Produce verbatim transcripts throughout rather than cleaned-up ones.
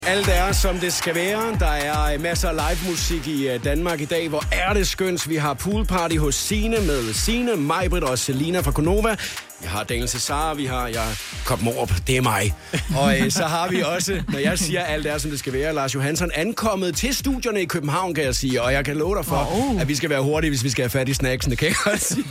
Alt er, som det skal være. Der er masser af live musik i Danmark i dag. Hvor er det skønt. Vi har poolparty hos Signe med Signe, Majbrit og Selina fra Gonova. Vi har Daniel Cesar, vi har Jakob Morup, det er mig. Og øh, så har vi også, når jeg siger alt er, som det skal være, Lars Johansson ankommet til studierne i København, kan jeg sige. Og jeg kan love dig for, oh. at vi skal være hurtige, hvis vi skal have fat i snacksen, det kan jeg godt sige.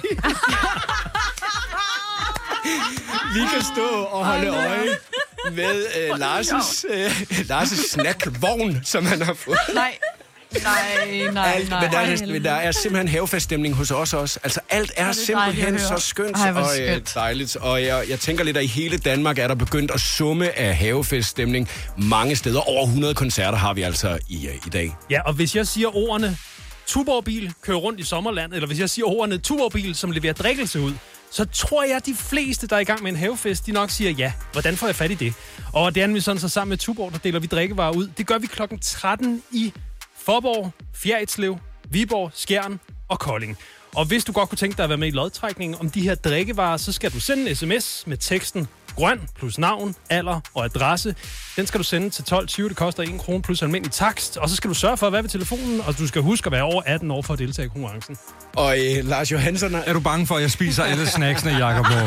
Vi kan stå og holde øje med øh, Lars' øh, Lars' snackvogn, som han har fået. Nej. Nej, nej, alt, nej. Men der, er, der er simpelthen havefeststemning hos os også. Altså, alt er, er simpelthen så skønt Ej, og skønt. dejligt. Og jeg, jeg tænker lidt, at i hele Danmark er der begyndt at summe af havefeststemning mange steder. Over hundrede koncerter har vi altså i, i dag. Ja, og hvis jeg siger ordene Tuborgbil kører rundt i sommerland, eller hvis jeg siger ordene Tuborgbil, som leverer drikkelse ud, så tror jeg, at de fleste, der er i gang med en havefest, de nok siger ja. Hvordan får jeg fat i det? Og det er vi sådan, så sammen med Tuborg, der deler vi drikkevarer ud. Det gør vi klokken tretten i Faaborg, Fjerritslev, Viborg, Skjern og Kolding. Og hvis du godt kunne tænke dig at være med i lodtrækningen om de her drikkevarer, så skal du sende en sms med teksten grøn plus navn, alder og adresse. Den skal du sende til tolv tyve. Det koster en krone plus almindelig takst. Og så skal du sørge for at være ved telefonen, og du skal huske at være over atten år for at deltage i konkurrencen. Og øh, Lars Johansson... Er du bange for, at jeg spiser alle snacksene, Jakob? Åh,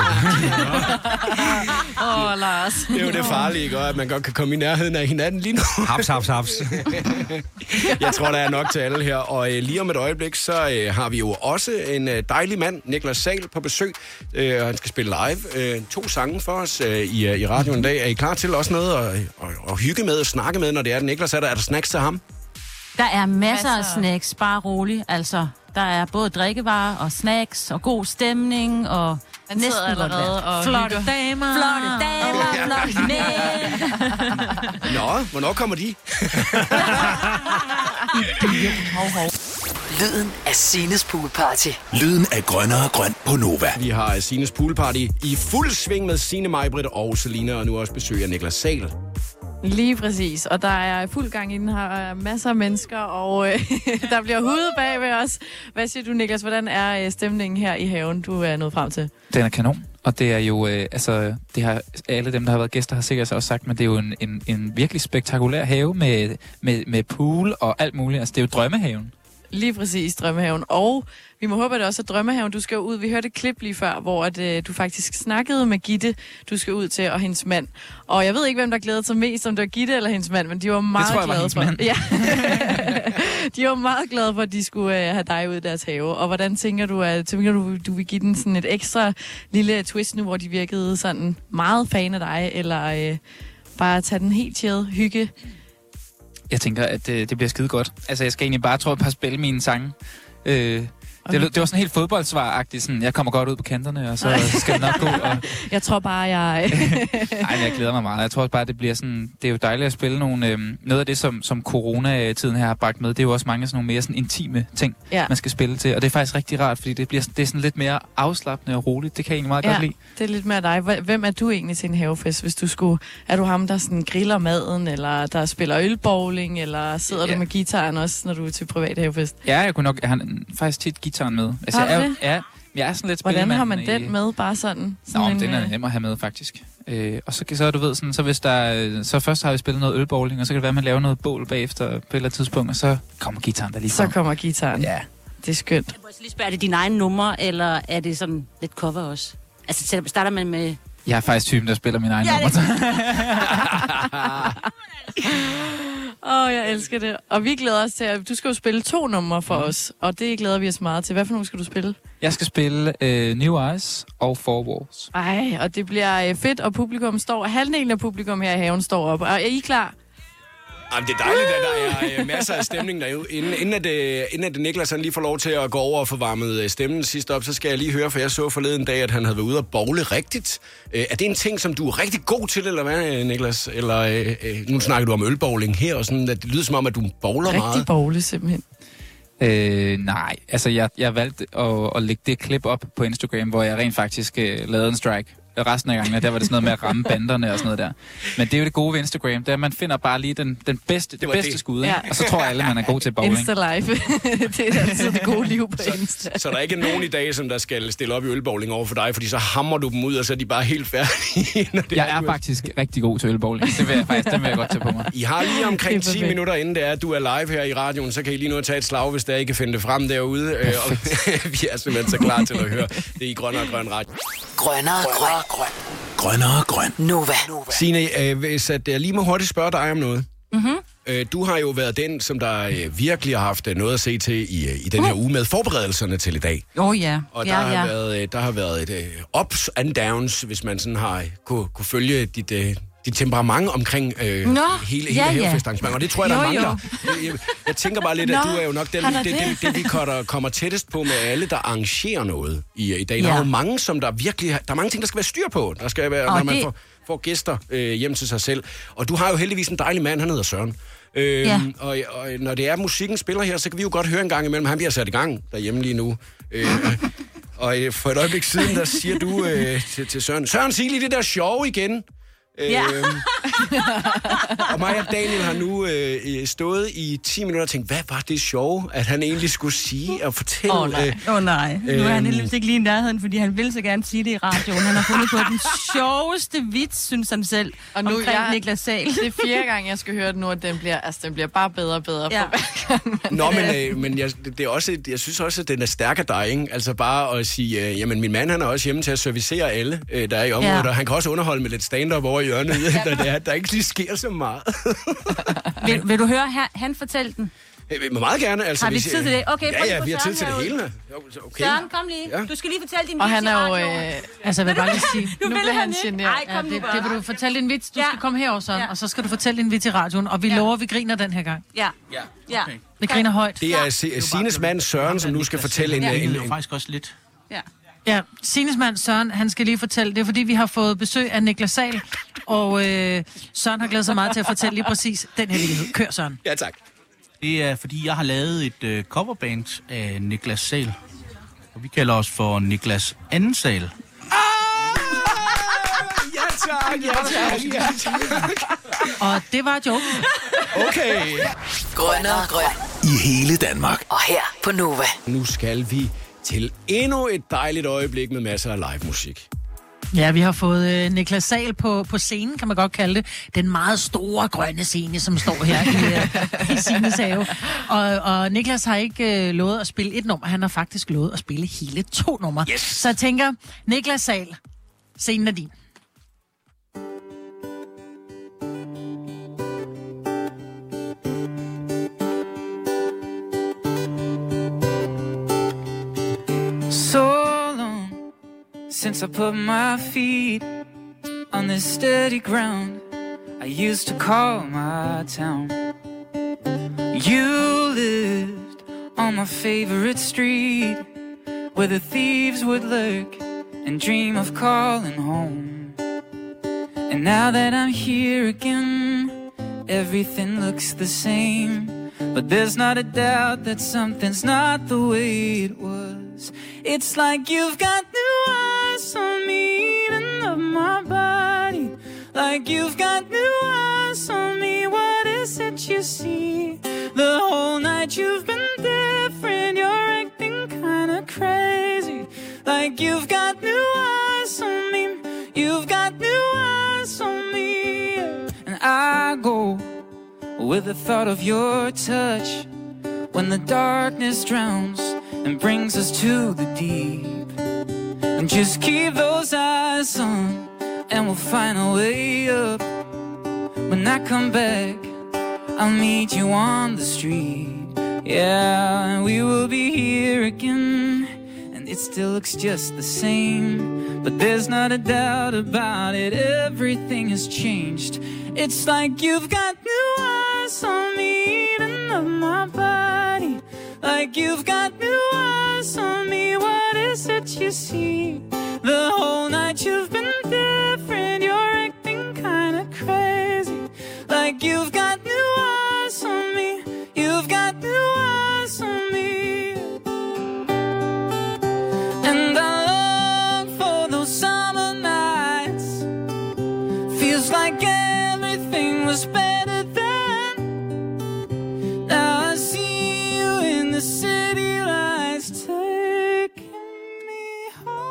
oh, Lars. Det er jo det farlige, ikke? At man godt kan komme i nærheden af hinanden lige nu. Haps, haps, haps. Jeg tror, der er nok til alle her. Og øh, lige om et øjeblik, så øh, har vi jo også en øh, dejlig mand, Niklas Sahl, på besøg. Øh, han skal spille live. Øh, to sange for os øh, i, øh, i radioen i dag. Er I klar til også noget at, at, at hygge med og snakke med, når det er Niklas? Er der, er der snacks til ham? Der er masser af snacks, bare roligt. Altså, der er både drikkevarer og snacks og god stemning og Han næsten allerede og flotte hygger. damer. Flotte damer, flotte mænd. Nå, hvornår kommer de? hov, hov. Lyden af Signes poolparty. Lyden af grønnere grøn på Nova. Vi har Signes poolparty i fuld sving med Signe, Majbrit og Selina, og nu også besøg af Niklas Sahl. Lige præcis, og der er fuld gang inden her, er masser af mennesker, og øh, der bliver hudet bag ved os. Hvad siger du, Niklas? Hvordan er øh, stemningen her i haven, du er nået frem til? Den er kanon, og det er jo, øh, altså, det har alle dem, der har været gæster, har sikkert også sagt, men det er jo en, en, en virkelig spektakulær have med, med, med pool og alt muligt. Altså, det er jo drømmehaven. Lige præcis, Drømmehaven. Og vi må håbe, at det også er Drømmehaven, du skal ud. Vi hørte et klip lige før, hvor at, øh, du faktisk snakkede med Gitte, du skal ud til, og hendes mand. Og jeg ved ikke, hvem der glædede sig mest, om det var Gitte eller hendes mand, men de var meget det tror jeg glade var for. mand. Ja. De var meget glade for, at de skulle øh, have dig ud i deres have. Og hvordan tænker du, at tænker du, du vil give den sådan et ekstra lille twist nu, hvor de virkede sådan meget fan af dig, eller øh, bare tage den helt chill, hygge? Jeg tænker, at øh, det bliver skide godt. Altså, jeg skal egentlig bare, tror jeg, bare spille mine sange. Øh, Okay. Det, det var sådan helt fodboldsvar-agtigt, sådan, jeg kommer godt ud på kanterne, og så Ej. skal det nok gå. Og... Jeg tror bare, jeg... Ej, jeg glæder mig meget. Jeg tror også bare, det bliver sådan, det er jo dejligt at spille nogle, øhm, noget af det, som, som coronatiden her har bragt med, det er jo også mange sådan nogle mere sådan intime ting, ja. man skal spille til, og det er faktisk rigtig rart, fordi det, bliver, det er sådan lidt mere afslappende og roligt. Det kan jeg egentlig meget ja, godt lide. Det er lidt mere dig. Hvem er du egentlig til en havefest, hvis du skulle... Er du ham, der sådan griller maden, eller der spiller ølbowling, eller sidder ja. du med gitaren også, når du er til privat havefest? Ja, jeg kunne nok... Jeg har faktisk tit gitaren med. Altså, har du jeg, det? Ja, jeg er sådan lidt Hvordan har man i... den med, bare sådan? sådan Nå, en, den er nem at have med, faktisk. Øh, og så, så du ved, sådan, så hvis der... Så først har vi spillet noget ølbowling, og så kan det være, at man laver noget bål bagefter på et eller andet tidspunkt, og så kommer gitaren der lige Så kommer gitaren. Ja. Det er skønt. Jeg må lige spørge, er det dine egne numre, eller er det sådan lidt cover også? Altså, starter man med... Jeg er faktisk typen, der spiller min egen ja, nummer. Åh, oh, jeg elsker det. Og vi glæder os til, at du skal jo spille to numre for mm. os, og det glæder vi os meget til. Hvad for nogle skal du spille? Jeg skal spille uh, New Eyes og Four Walls. Ej, og det bliver fedt, og publikum står... Halvdelen af publikum her i haven står op. Og er I klar? Jamen, det er dejligt, at der er masser af stemning derude. Inden, inden, at, det, inden at det Niklas han lige får lov til at gå over og få varmet stemmen sidst op, så skal jeg lige høre, for jeg så forleden dag, at han havde været ude og bowle rigtigt. Er det en ting, som du er rigtig god til, eller hvad, Niklas? Eller nu snakker du om ølbowling her, og sådan, at det lyder som om, at du bowler rigtig meget. Rigtig bowle, simpelthen. Øh, nej, altså jeg, jeg valgte at, at lægge det klip op på Instagram, hvor jeg rent faktisk uh, lavede en strike. resten af gangene, der var det sådan noget med at ramme banderne og sådan noget der. Men det er jo det gode ved Instagram, det er, at man finder bare lige den, den bedste, det, det bedste det. skud, ja. Og så tror alle, man er god til bowling. Insta-live. Det er altid det gode liv på Insta. Så, så der er ikke nogen i dag, som der skal stille op i ølbowling over for dig, fordi så hammer du dem ud, og så er de bare helt færdige. Når det jeg er, er faktisk rigtig god til ølbowling. Det vil jeg faktisk, den vil jeg godt tage på mig. I har lige omkring ti minutter, inden det er, at du er live her i radioen, så kan I lige nu tage et slag, hvis der ikke kan finde det frem derude. Øh, og vi er simpelthen så klar til at høre det i Grønnere Grøn Radio. Grønnere Grøn. Grøn. Grønnere Grøn. Nova. Signe, øh, hvis at jeg lige må hurtigt spørge dig om noget. Mm-hmm. Øh, du har jo været den, som der øh, virkelig har haft noget at se til i, i den her uge med forberedelserne til i dag. Åh oh, ja. Og ja, der, har ja. været, øh, der har været et uh, ups and downs, hvis man sådan har kunne, kunne følge dit... Uh, dit temperament omkring øh, Nå, hele, ja, hele ja. havefestarrangementet. Og det tror jeg, der er Jo, mange, der... Jeg, jeg tænker bare lidt, at Nå, du er jo nok den, han det, er det, det. det, det, vi kommer, kommer tættest på med alle, der arrangerer noget i, i dag. Der Ja. er jo mange, som der virkelig... Der er mange ting, der skal være styr på. Der skal være, Og når man det- får, får gæster øh, hjem til sig selv. Og du har jo heldigvis en dejlig mand, han hedder Søren. Øhm, Ja. og, og når det er, musikken spiller her, så kan vi jo godt høre en gang imellem. Han bliver sat i gang derhjemme lige nu. Øh, og øh, for et øjeblik siden, der siger du øh, til, til Søren, Søren, sig lige det der sjove igen. Ja. Øhm, og mig og Daniel har nu øh, stået i ti minutter og tænkt, hvad var det sjove, at han egentlig skulle sige og fortælle? Åh oh, nej. Øh, Åh oh, nej, nu er han Øhm. heldigvis ikke lige i nærheden, fordi han vil så gerne sige det i radioen. Han har fundet på den sjoveste vits, synes han selv, Og nu omkring jeg- Niklas Sahl. Det er fjerde gang, jeg skal høre den nu, at den bliver, altså, den bliver bare bedre og bedre Ja. for hver gang. man- Nå, men, øh, men jeg, det er også, jeg synes også, at den er stærk af dig, ikke? Altså bare at sige, øh, jamen min mand, han er også hjemme til at servicere alle, øh, der er i området, Ja. og han kan også underholde med lidt stand-up over i hjørnet, når det er, der ikke lige sker så meget. Vil, vil du høre her? Han fortalte den. Øh, Men meget gerne, altså. Har vi hvis- tid til det? Okay, prøv ja, lige ja, at få vi har tid Søren til det herud. hele. Jo, så okay. Søren, kom lige. Ja. Du skal lige fortælle din Og vits han i er jo... radioen. Øh, Altså, jeg vil bare lige sige... Nu nu vil bliver han han ikke. generet. Ej, Ja, kom det, nu bare. det vil du fortælle din vits. Du Ja. skal komme herover, Søren, Ja. og så skal du fortælle din vits i radioen. Og vi Ja. lover, at vi griner den her gang. Ja. Ja. Ja. Vi griner højt. Det er Se- Sines mand Søren, som nu skal fortælle en... Ja. en, Det er en, jo faktisk også lidt. Ja. Ja, Sines mand Søren, han skal lige fortælle. Det er, fordi vi har fået besøg af Niklas Sahl, og øh, Søren har glædet sig meget til at fortælle lige præcis den her lillehed. Kør, Søren. Ja, tak. Det er, fordi jeg har lavet et øh, coverband af Niklas Sahl. Og vi kalder os for Niklas Anden Sahl. Ja, tak. Ja, tak. Ja, tak. Og det var joken. Okay. Grønnere Grøn. I hele Danmark. Og her på Nova. Nu skal vi til endnu et dejligt øjeblik med masser af live musik. Ja, vi har fået øh, Niklas Sahl på, på scenen, kan man godt kalde det. Den meget store grønne scene, som står her i, øh, i Sines have. Og, og Niklas har ikke øh, lovet at spille et nummer, han har faktisk lovet at spille hele to numre. Yes. Så jeg tænker, Niklas Sahl, scenen er din. So long since I put my feet on this steady ground I used to call my town. You lived on my favorite street where the thieves would lurk and dream of calling home. And now that I'm here again, everything looks the same. But there's not a doubt that something's not the way it was. It's like you've got new eyes on me, eating up my body. Like you've got new eyes on me, what is it you see? The whole night you've been different, you're acting kinda crazy. Like you've got new eyes on me, you've got new eyes on me. And I go with the thought of your touch when the darkness drowns and brings us to the deep. And just keep those eyes on and we'll find a way up. When I come back, I'll meet you on the street. Yeah, and we will be here again, and it still looks just the same. But there's not a doubt about it, everything has changed. It's like you've got new eyes on me, eating up my body. Like you've got new eyes on me, what is it you see? The whole night you've been different, you're acting kinda crazy. Like you've got new eyes on me, you've got new eyes on me. And I long for those summer nights was better then. Now I see you in the city lights taking me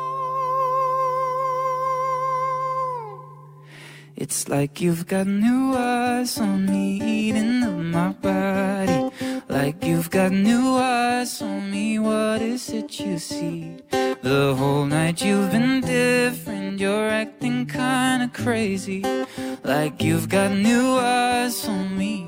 home. It's like you've got new eyes on me, eating up my body. Like you've got new eyes on me, what is it you see? The whole night you've been different, you're acting kinda crazy. Like you've got new eyes on me.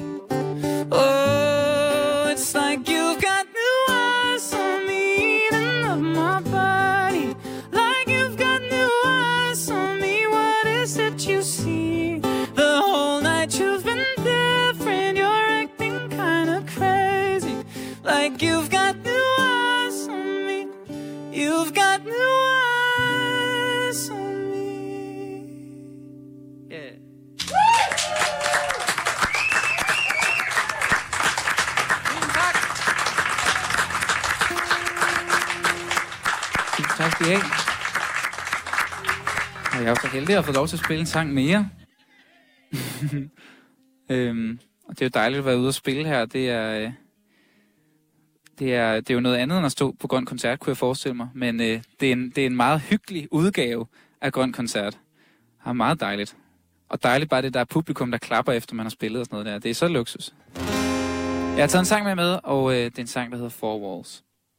Oh, it's like you've got new eyes on me, eating up my body. Like you've got new eyes on me, what is it you see? The whole night you've been different, you're acting kinda crazy. Like you've got new eyes on me, you've got new eyes on me. Yeah. Tak skal I have. Og jeg er jo så heldig at få lov til at spille en sang mere. øhm, og det er jo dejligt at være ude og spille her. Det er, det er, det er jo noget andet end at stå på Grøn Koncert, kunne jeg forestille mig. Men øh, det, er en, det er en meget hyggelig udgave af Grøn Koncert. Det er meget dejligt. Og dejligt bare det, der er publikum, der klapper efter, man har spillet og sådan noget der. Det er så luksus. Jeg har taget en sang med med, og øh, det er en sang, der hedder Four Walls.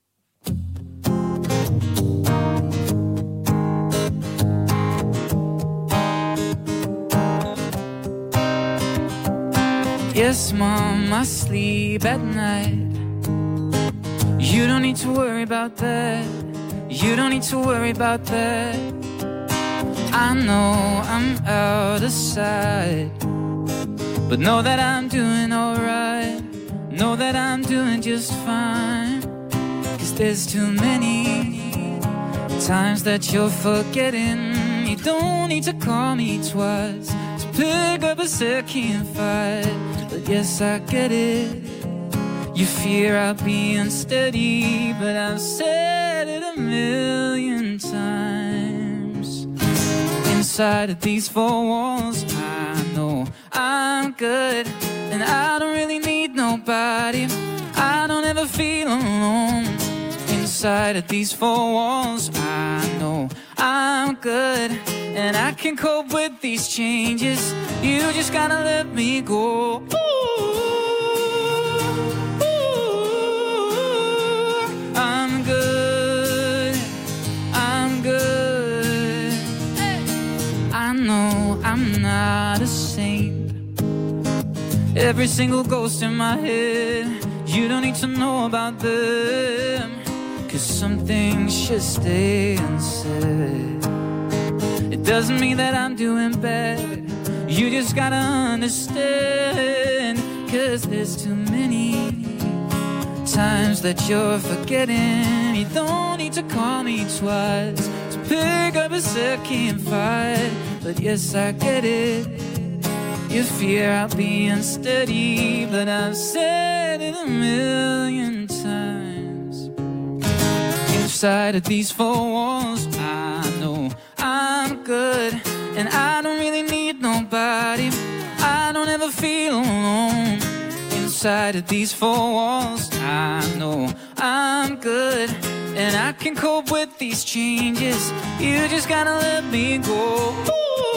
Yes, Mom, I sleep at night. You don't need to worry about that. You don't need to worry about that. I know I'm out of sight, but know that I'm doing alright. Know that I'm doing just fine. Cause there's too many times that you're forgetting. You don't need to call me twice to pick up a second fight. But yes, I get it. You fear I'll be unsteady, but I've said it a million times. Inside of these four walls, I know I'm good, and I don't really need nobody. I don't ever feel alone. Inside of these four walls, I know I'm good, and I can cope with these changes. You just gotta let me go. Ooh, ooh, I'm good, I'm good. I know I'm not a saint. Every single ghost in my head, you don't need to know about them. Cause some things should stay unsaid. It doesn't mean that I'm doing bad. You just gotta understand. Cause there's too many times that you're forgetting. You don't need to call me twice to pick up a second fight. But yes, I get it. You fear I'll be unsteady, but I've said it a million times. Inside of these four walls, I know I'm good, and I don't really need nobody. I don't ever feel alone. Inside of these four walls, I know I'm good, and I can cope with these changes. You just gotta let me go. Ooh,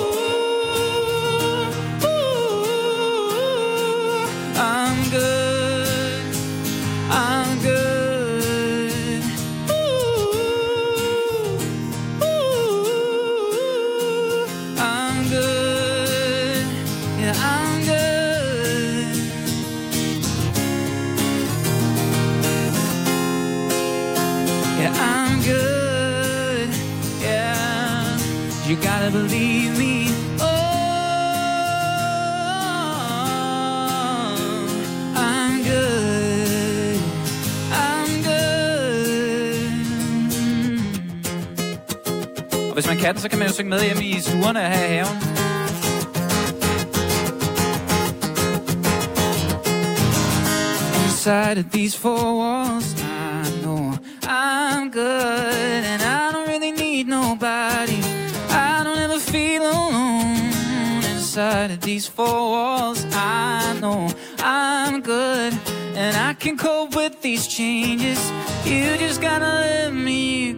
ooh, I'm good, I'm good. You gotta believe me. Oh, I'm good. I'm good. Og hvis man kan den, så kan man jo synge med hjemme i stuerne her i haven. Inside of these four walls, I know I'm good, and I don't really need nobody. I don't ever feel alone. inside of these four walls. I know I'm good, and I can cope with these changes. You just gotta let me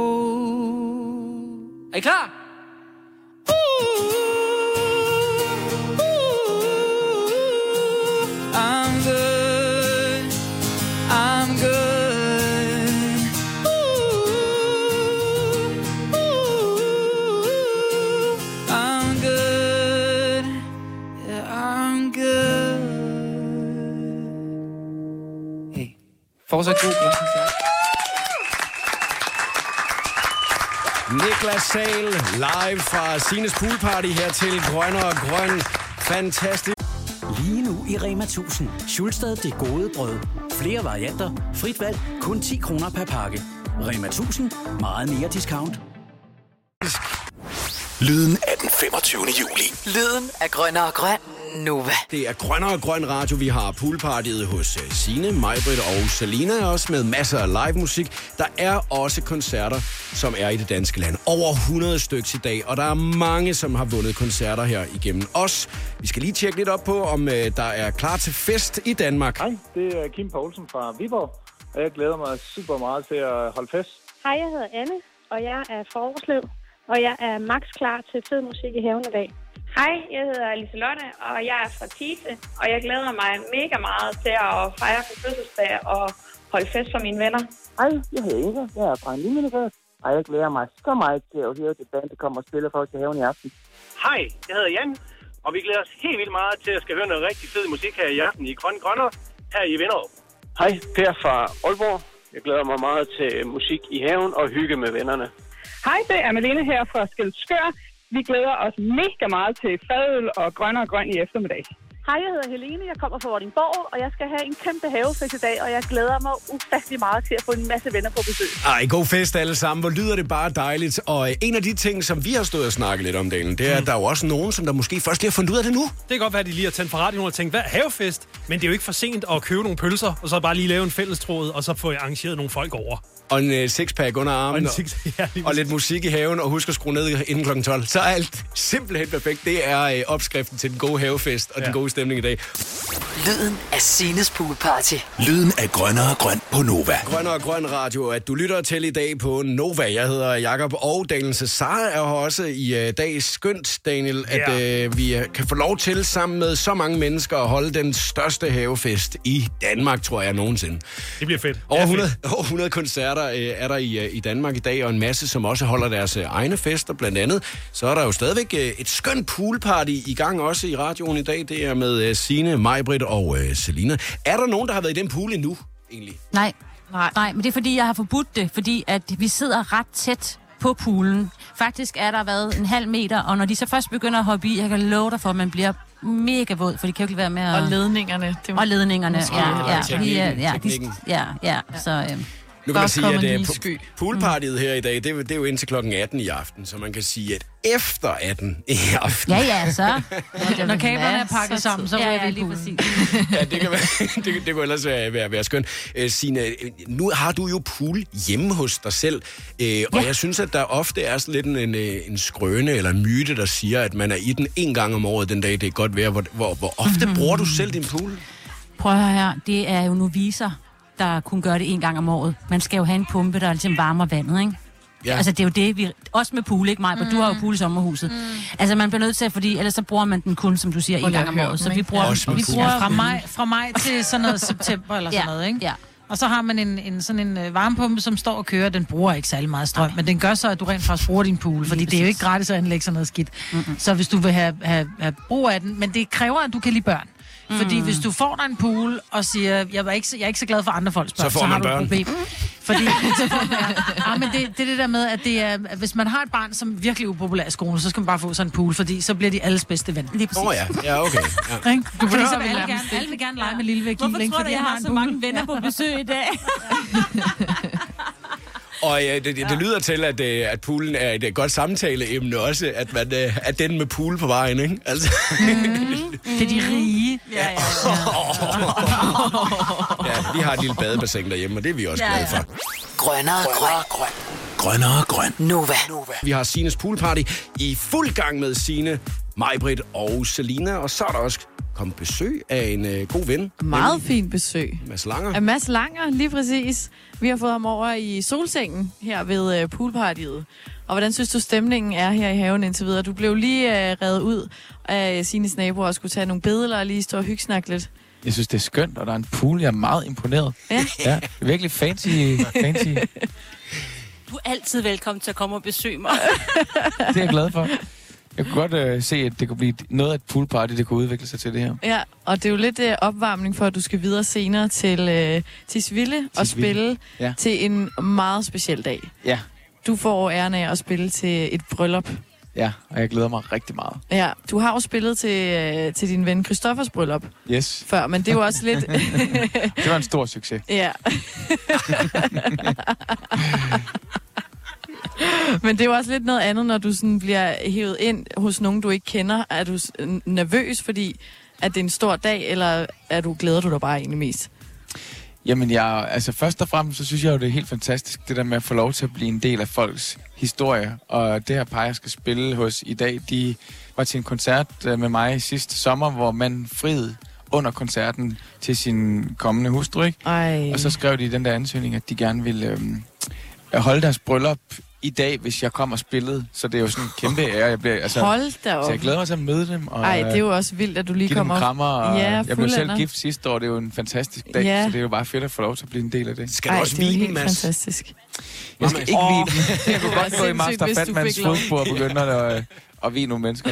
go. Er I klar? Ooh, ooh, I'm good, I'm good. Ooh, ooh, I'm good, yeah, I'm good. Hey, fortsat god koncert. Niklas Sahl live fra Sines Poolparty her til Grønner og Grøn. Fantastisk. Lige nu i Rema tusind. Schulstad det gode brød. Flere varianter. Frit valg. Kun ti kroner per pakke. Rema tusind. Meget mere discount. Lyden af den femogtyvende juli. Lyden af Grønner og Grøn. Nova. Det er Grønner og Grøn Radio. Vi har poolpartiet hos uh, Signe, Majbrit og Selina, også med masser af live musik. Der er også koncerter, som er i det danske land. Over hundrede stykker i dag, og der er mange, som har vundet koncerter her igennem os. Vi skal lige tjekke lidt op på, om uh, der er klar til fest i Danmark. Hej, det er Kim Poulsen fra Viborg, og jeg glæder mig super meget til at holde fest. Hej, jeg hedder Anne, og jeg er fra Aarhuslev, og jeg er max klar til fed musik i haven i dag. Hej, jeg hedder Liselotte, og jeg er fra Tise, og jeg glæder mig mega meget til at fejre på fødselsdag og holde fest for mine venner. Hej, jeg hedder Inga, jeg er fra en lille og jeg glæder mig så meget til at høre det band, der kommer og spiller for os til haven i aften. Hej, jeg hedder Jan, og vi glæder os helt vildt meget til at skal høre noget rigtig fed musik her i aften i Grøn Grønner, her i Vinderup. Hej, Per fra Aalborg. Jeg glæder mig meget til musik i haven og hygge med vennerne. Hej, det er Malene her fra Skælskør. Vi glæder os mega meget til fadøl og Grønner og Grøn i eftermiddag. Hej, jeg hedder Helene, jeg kommer fra Vordingborg, og jeg skal have en kæmpe havefest i dag, og jeg glæder mig ufattelig meget til at få en masse venner på besøg. Ej, god fest alle sammen. Hvor lyder det bare dejligt. Og en af de ting, som vi har stået og snakket lidt om, Dalen, det er, mm. at der er jo også nogen, som der måske først lige har fundet ud af det nu. Det kan godt være, at de lige har tændt for radioen og tænkt, hvad er havefest? Men det er jo ikke for sent at købe nogle pølser, og så bare lige lave en fællestråd, og så få arrangeret nogle folk over. Og en uh, sixpack under armen, og, six, ja, og lidt musik i haven, og husk at skrue ned inden klokken tolv. Så er alt simpelthen perfekt. Det er uh, opskriften til den gode havefest og ja. den gode stemning i dag. Lyden af Sines Poolparty. Lyden af Grønner og Grøn på Nova. Grønner og Grøn Radio, at du lytter til i dag på Nova. Jeg hedder Jakob, og Daniel Cesar er her også i uh, dag. Skønt, Daniel, at uh, vi uh, kan få lov til sammen med så mange mennesker at holde den største havefest i Danmark, tror jeg, nogensinde. Det bliver fedt. Over hundrede, over hundrede koncerter uh, er der i, uh, i Danmark i dag, og en masse, som også holder deres uh, egne fester, blandt andet. Så er der jo stadigvæk uh, et skønt poolparty i gang også i radioen i dag. Det er med uh, Signe, Majbrit og uh, Selina. Er der nogen, der har været i den pool endnu, egentlig? Nej. Nej. Nej, men det er fordi, jeg har forbudt det, fordi at vi sidder ret tæt på poolen. Faktisk er der været en halv meter, og når de så først begynder at hoppe i, jeg kan love dig for, at man bliver mega våd, for de kan jo ikke være med at... Og ledningerne. Det og ledningerne, ja. Ja, teknikken, ja, ja, teknikken. ja, ja, så... Øh, Nu kan man sige, at uh, poolpartiet her i dag, det er, det er jo indtil klokken atten i aften, så man kan sige, at efter atten i aften... Ja, ja, så... Ja, når kaberne er pakket sammen, så ja, er ja, vi lige i præcis. Ja, det kan, være, det, det kunne ellers være, være, være skønt. Uh, Signe, nu har du jo pool hjemme hos dig selv, uh, og ja. jeg synes, at der ofte er sådan lidt en, en, en skrøne eller en myte, der siger, at man er i den en gang om året den dag, det er godt vejr. Hvor, hvor, hvor ofte mm-hmm. bruger du selv din pool? Prøv at høre her, det er jo novicer, der kunne gøre det en gang om året. Man skal jo have en pumpe, der ligesom varmer vandet, ikke? Ja. Altså, det er jo det, vi... Også med pool, ikke, Maja? Mm. Du har jo pool i sommerhuset. Mm. Altså, man bliver nødt til, fordi ellers så bruger man den kun, som du siger, en gang om året. Så vi bruger... Vi bruger fra maj, fra maj til sådan noget september eller sådan ja. noget, ikke? Ja. Og så har man en, en sådan en øh, varmepumpe, som står og kører. Den bruger ikke særlig meget strøm, men den gør så, at du rent faktisk bruger din pool, fordi det er jo ikke gratis at anlægge sådan noget skidt. Mm-hmm. Så hvis du vil have, have, have brug af den, men det kræver, at du kan lide børn. Mm. Fordi hvis du får dig en pool og siger, jeg er ikke, jeg er ikke så glad for andre folks børn, så, så har man du børn. et problem. Fordi, ja, men det, det er det der med, at det er, hvis man har et barn, som er virkelig upopulær i skolen, så skal man bare få sådan en pool, fordi så bliver de alles bedste ven. Lige præcis. Åh oh, ja, ja okay. Ja. Du fordi så vil alle, gerne, alle vil gerne lege med lille Vicky. Hvorfor tror du, jeg har så mange venner på besøg i dag? Og ja, det, det, det lyder til, at, at poolen er et godt samtaleemne også, at, man, at den med pool på vejen, ikke? Altså. Mm, det er de rige. Ja, ja, ja. Ja, vi har et lille badebassin derhjemme, og det er vi også ja, glade for. Ja. Grønnere Grøn. Grønnere Grøn. Nova. Vi har Sines Poolparty i fuld gang med Signe, Majbrit og Selina. Og så er der også kommet besøg af en øh, god ven. Meget fint besøg. Mads Langer. Af Mads Langer, lige præcis. Vi har fået ham over i solsengen her ved øh, poolpartiet. Og hvordan synes du, stemningen er her i haven indtil videre? Du blev lige øh, revet ud af Sines naboer og skulle tage nogle billeder og lige stå og hyggesnakke lidt. Jeg synes, det er skønt, og der er en pool. Jeg er meget imponeret. Ja. Ja, det er virkelig fancy. fancy. Du er altid velkommen til at komme og besøge mig. Det er jeg glad for. Jeg kunne godt øh, se, at det kunne blive noget af et poolparty, det kunne udvikle sig til det her. Ja, og det er jo lidt øh, opvarmning for, at du skal videre senere til øh, Tisvilde og spille ja. til en meget speciel dag. Ja. Du får æren af at spille til et bryllup. Ja, og jeg glæder mig rigtig meget. Ja, du har jo spillet til, øh, til din ven Christoffers bryllup Yes. før, men det er jo også lidt... Det var en stor succes. Ja. Men det er jo også lidt noget andet, når du sådan bliver hævet ind hos nogen, du ikke kender. Er du nervøs, fordi at det er en stor dag, eller er du, glæder du dig bare egentlig mest? Jamen, jeg, altså først og fremmest, så synes jeg jo, det er helt fantastisk, det der med at få lov til at blive en del af folks historie. Og det her par, jeg skal spille hos i dag, de var til en koncert med mig sidste sommer, hvor man friede under koncerten til sin kommende hustru, ikke? Ej. Og så skrev de i den der ansøgning, at de gerne ville øhm, holde deres bryllup i dag, hvis jeg kom og spillede. Så det er jo sådan en kæmpe ære. Jeg bliver, altså, Hold da op. Så jeg glæder mig til at møde dem. Og, Ej, det er jo også vildt, at du lige kommer... Give dem krammer, og ja, jeg blev selv gift sidste år. Det er jo en fantastisk dag, ja. så det er jo bare fedt at få lov til at blive en del af det. Skal du Ej, også vide den, Mads? Fantastisk. Jeg skal ikke oh. vide den. Jeg kunne godt gå i Master Fatmans fodspor og begynde at... og vi er nogle mennesker.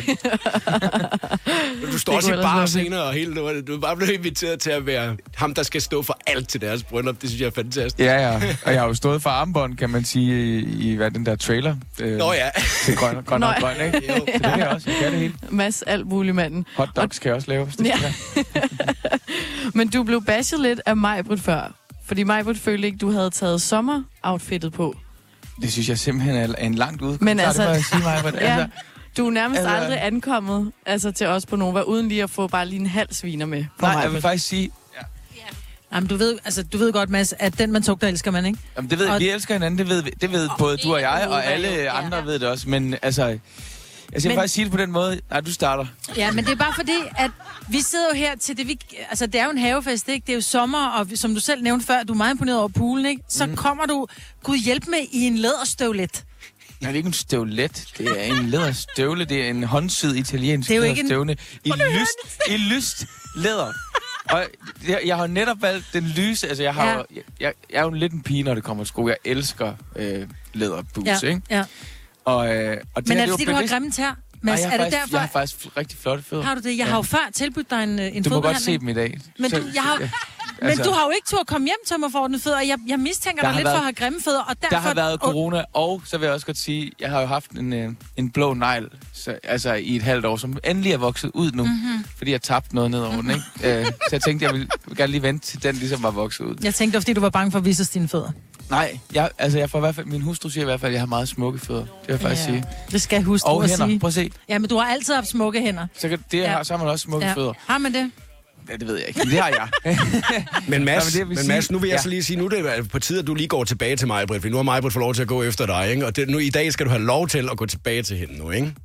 Du står også i bar senere og hele lortet. Du er bare blevet inviteret til at være ham, der skal stå for alt til deres bryllup. Det synes jeg er fantastisk. Ja, ja. Og jeg har jo stået for armbånd, kan man sige, i, i hvad, den der trailer. Øh, Nå ja. Til grøn, grøn og grøn, ikke? Jo. Det kan jeg også. Jeg kan det hele. Mads alt mulig manden. Hotdogs kan jeg også lave, hvis det ja. skal. Men du blev bashet lidt af Majbrit før. Fordi Majbrit følte ikke, du havde taget sommeroutfittet på. Det synes jeg simpelthen er en langt ud. Men altså... Det, jeg sige, Majbrit. ja. Altså, du er nærmest altså, aldrig ankommet altså, til os på Nova, uden lige at få bare lige en halv sviner med. Nej, jeg vil faktisk sige... Ja. Jamen, du ved, altså, du ved godt, Mads, at den man tog, der elsker man, ikke? Jamen, det ved og... vi elsker hinanden, det ved, det ved oh, både du og jeg, og alle ja. andre ved det også. Men altså, jeg skal men... faktisk sige det på den måde. Nej, du starter. Ja, men det er bare fordi, at vi sidder jo her til det, vi... Altså, det er jo en havefest, ikke? Det er jo sommer, og som du selv nævnte før, du er meget imponeret over poolen, ikke? Så mm. kommer du, Gud hjælp med, i en læderstøvlet. Nej, det er ikke en støvlet. Det er en læderstøvle. Det er en håndsyd italiensk læderstøvle. En... I lyst, i lyst læder. Og jeg, jeg har netop valgt den lyse. Altså, jeg, har, ja. jeg, jeg, jeg er jo lidt en pige, når det kommer til sko. Jeg elsker øh, læderbus, ja. ikke? Ja. Og, øh, og det men er det, det fordi du har grimme tær? Mads, Nej, er det faktisk, derfor... jeg har faktisk rigtig flotte fødder. Har du det? Jeg ja. har jo før tilbudt dig en, en Du må godt se dem i dag. Men, du, jeg har, ja. Men altså, du har jo ikke tur at komme hjem til mig for ordentlige fødder, og jeg, jeg mistænker dig lidt været, for at have grimme fødder, og derfor... Der har været corona, og så vil jeg også godt sige, jeg har jo haft en, en blå negl, så, altså i et halvt år, som endelig er vokset ud nu, mm-hmm. fordi jeg tabte noget ned over den, ikke? Uh, så jeg tænkte, jeg ville gerne lige vente til den ligesom var vokset ud. Jeg tænkte, fordi du var bange for at vise os dine fødder. Nej, jeg, altså jeg får i hvert fald, min hustru siger i hvert fald, at jeg har meget smukke fødder. Det vil jeg faktisk ja. sige. Det skal hustru og at hænder. sige. Prøv at se. Ja, men du har altid haft smukke hænder. Så, kan, det ja. har, så har man også smukke ja. fødder. Har man det? Ja, det ved jeg ikke. Det har jeg. men Mads, Nå, men, men Mads, nu vil jeg ja. så lige sige, nu er det på tide, at du lige går tilbage til Majbrit, for nu har Majbrit fået lov til at gå efter dig, ikke? Og det, nu, i dag skal du have lov til at gå tilbage til hende nu, ikke?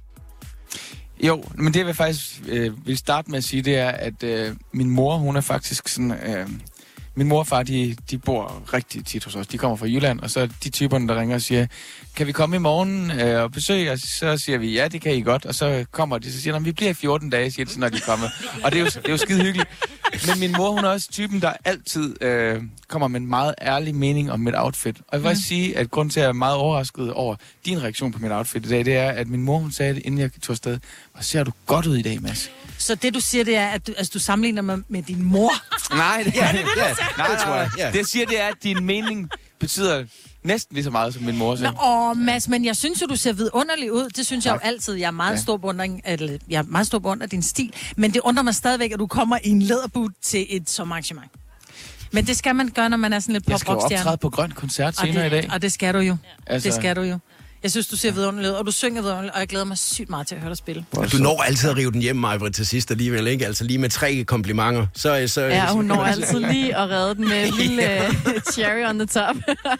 Jo, men det vil jeg faktisk øh, vil starte med at sige, det er, at øh, min mor, hun er faktisk sådan... Øh, min mor og far, de, de bor rigtig tit hos os. De kommer fra Jylland, og så er de typerne, der ringer og siger, kan vi komme i morgen øh, og besøge? Og så siger vi, ja, det kan I godt. Og så kommer de, så siger de, vi bliver i fjorten dage, siger de, når de kommer. Og det er jo, det er jo skide hyggeligt. Men min mor, hun er også typen, der altid øh, kommer med en meget ærlig mening om mit outfit. Og jeg vil mm. sige, at grunden til, at jeg er meget overrasket over din reaktion på mit outfit i dag, det er, at min mor, hun sagde det, inden jeg tog afsted, hvor ser du godt ud i dag, Mads. Så det, du siger, det er, at du, altså, du sammenligner mig med din mor? Nej, det, er, det, det, er, nej, det tror jeg. Ja. Det, jeg siger, det er, at din mening betyder næsten lige så meget, som min mor siger. Nå, åh, Mads, men jeg synes jo, du ser vidunderlig ud. Det synes jeg tak. jo altid. Jeg er meget ja. stor beundring, eller, jeg er meget stor beundring af din stil. Men det undrer mig stadigvæk, at du kommer i en læderbut til et sommerarrangement. Men det skal man gøre, når man er sådan lidt pop-rock-stjerne. Jeg skal optræde på Grøn Koncert senere det, i dag. Og det skal du jo. Altså, det skal du jo. Jeg synes, du ser vidunderligt ud, og du synger vidunderligt, og jeg glæder mig sygt meget til at høre dig spille. Du når altid at rive den hjem, Majbrit, til sidst alligevel, ikke? Altså lige med tre komplimenter. Så, så, ja, hun så, når altid lige at redde den med en lille ja. cherry on the top.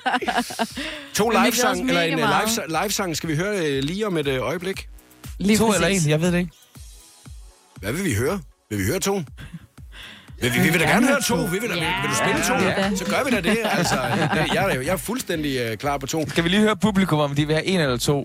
to live-sang, eller en live-sang, live skal vi høre lige om et øjeblik? Lige to præcis. Eller en, jeg ved det ikke. Hvad vil vi høre? Vil vi høre to? Vil vi, vi vil da gerne høre to. Vi vil, da, ja. vil du spille to? Ja. Så gør vi da det. Altså, jeg, jeg, jeg er fuldstændig uh, klar på to. Skal vi lige høre publikum, om de vil have en eller to?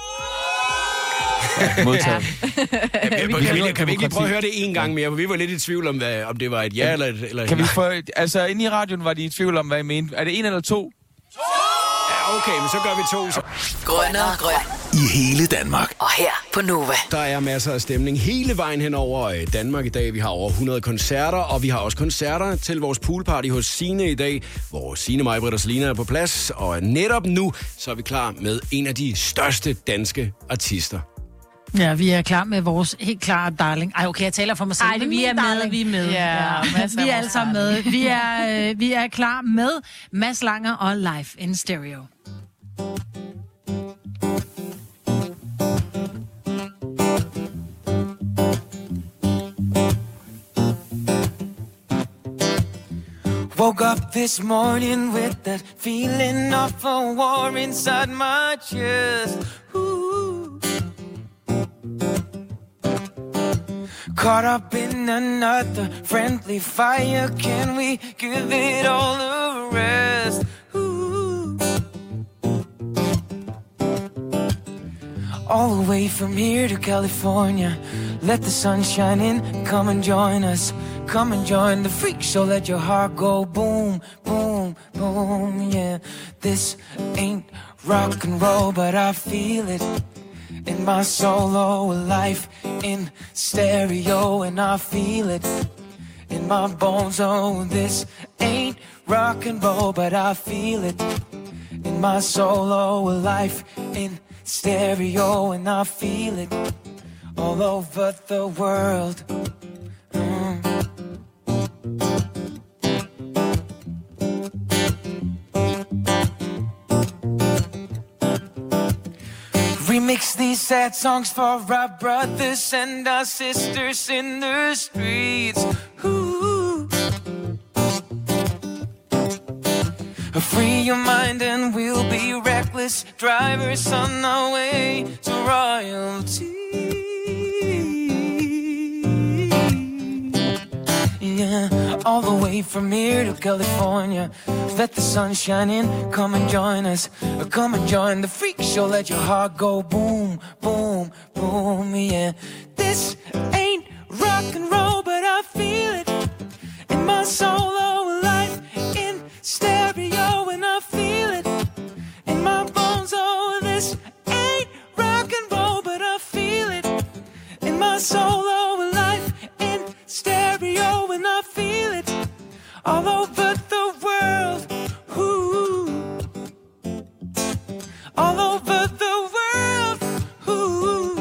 Ja, modtaget. Ja. Kan, vi, kan, vi, kan vi ikke lige prøve at høre det en gang mere? For vi var lidt i tvivl om, hvad, om det var et ja eller et eller kan vi få, altså, inde i radioen var de i tvivl om, hvad I mente. Er det en eller to? Ja, okay, men så gør vi to. Så. Grønnere Grøn. I hele Danmark. Og her på Nova. Der er masser af stemning hele vejen hen over Danmark i dag. Vi har over hundrede koncerter, og vi har også koncerter til vores poolparty hos Signe i dag, hvor Signe, Majbrit og Selina er på plads. Og netop nu, så er vi klar med en af de største danske artister. Ja, vi er klar med vores helt klare darling. Ej, okay, jeg taler for mig selv. Ej, vi er med, vi er med. Ja, vi er alle sammen med. Vi er, øh, vi er klar med Mads Langer og Live in Stereo. Woke up this morning with that feeling of a war inside my chest. Ooh. Caught up in another friendly fire. Can we give it all a rest? Ooh. All the way from here to California. Let the sun shine in, come and join us. Come and join the freak show, let your heart go boom, boom, boom, yeah. This ain't rock and roll, but I feel it in my solo life, in stereo, and I feel it in my bones. Oh, this ain't rock and roll, but I feel it in my solo life, in stereo, and I feel it all over the world. Mm. Remix these sad songs for our brothers and our sisters in the streets. Ooh. Free your mind and we'll be reckless drivers on our way to royalty. Yeah, all the way from here to California. Let the sun shine in, come and join us. Come and join the freak show, let your heart go boom, boom, boom, yeah. This ain't rock and roll, but I feel it in my solo life, in stereo, and I feel it in my bones. Oh, this ain't rock and roll, but I feel it in my solo life, in stereo, and I feel it all over the world. Ooh. All over the world. Ooh.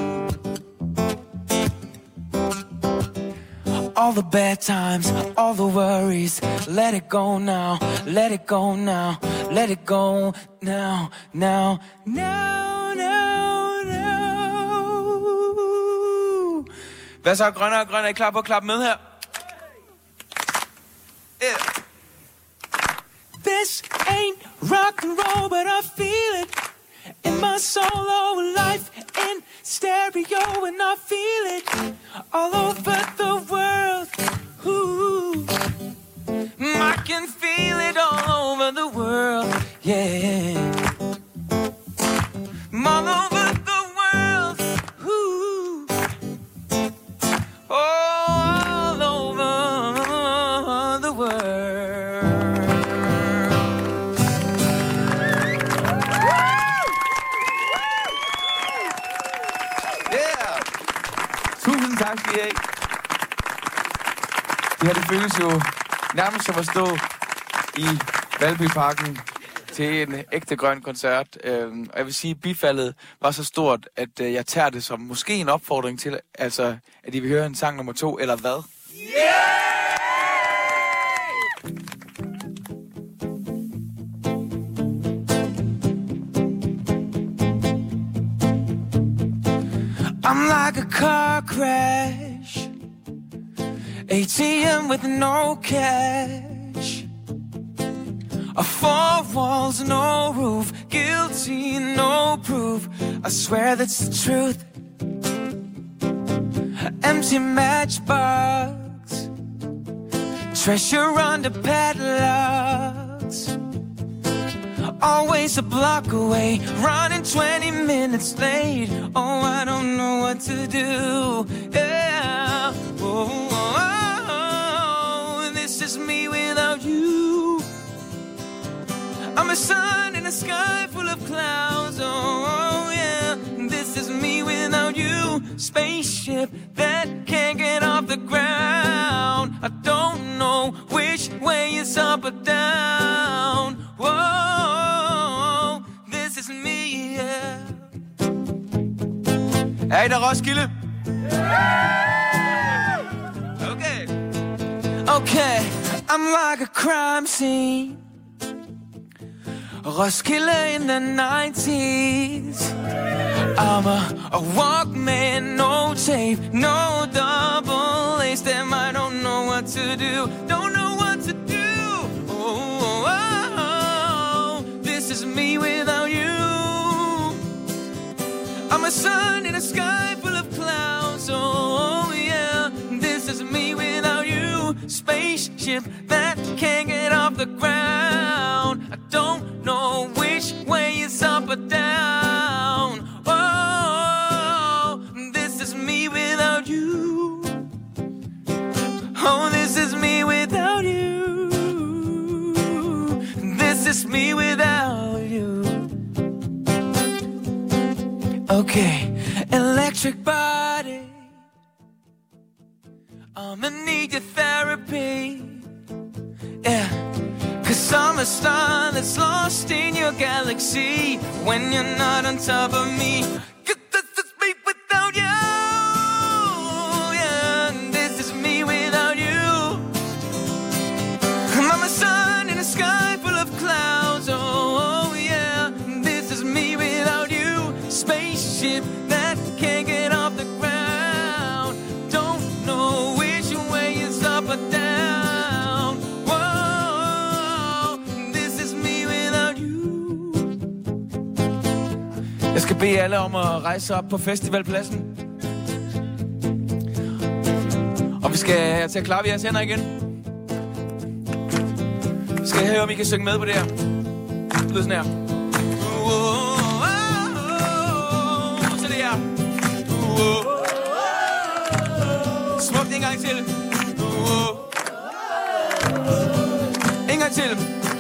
All the bad times, all the worries, let it go now, let it go now, let it go now, now, now, now, now. Hvad så, grønne og grønne? Er I klar på at klappe med her? Yeah. This ain't rock and roll, but I feel it in my solo life, in stereo, and I feel it all over the world. Ooh. I can feel it all over the world, yeah. All over the world, ooh. All over the world. Yeah! Tusind tak skal I have. Det her, det føles jo nærmest som at stå i Valbyparken til en ægte grøn koncert. Øhm, og jeg vil sige, at bifaldet var så stort, at øh, jeg tager det som måske en opfordring til, altså, at I vil høre en sang nummer to, eller hvad? Yeah! I'm like a car crash, A T M with no cash, a four walls, no roof, guilty, no proof. I swear that's the truth. empty matchbox, treasure under padlocks. Always a block away, running twenty minutes late. Oh, I don't know what to do. Yeah. Oh, oh, oh, this is me without you. I'm a sun in a sky full of clouds. Oh, oh yeah. This is me without you. Spaceship that can't get off the ground. I don't know which way is up or down. Whoa, this is me, yeah. Er I der, Roskilde? Okay. Okay, I'm like a crime scene. Roskilde in the nineties. I'm a, a Walkman, no tape, no double A's. Damn, I don't know what to do. Don't know what to do. Oh, oh, oh, oh. This is me without you. I'm a sun in a sky full of clouds. Oh, oh yeah. This is me without you. Spaceship that can't get off the ground. I don't know which way is up or down. Oh, this is me without you. Oh, this is me without you. This is me without you. Okay, electric body, I'ma need your therapy. Yeah, cause I'm a star that's lost in your galaxy. When you're not on top of me, cause this is me without you. Yeah, this is me without you. I'm a sun in a sky full of clouds. Oh, oh yeah, this is me without you. Spaceship that can't get off the ground. Don't know which way is up or down. Whoa, this is me without you. Jeg skal bede alle om at rejse op på festivalpladsen. Og vi skal til at klappe jeres hænder igen. Vi skal høre, om I kan synge med på det her. Det lyder sådan her. Så det her. Smukt en gang til. En gang til.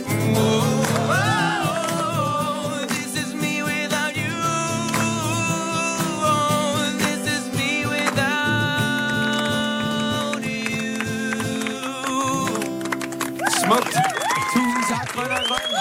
This is me without you. This is me without you. Smukt. Tusind tak, Grønne og Grønne.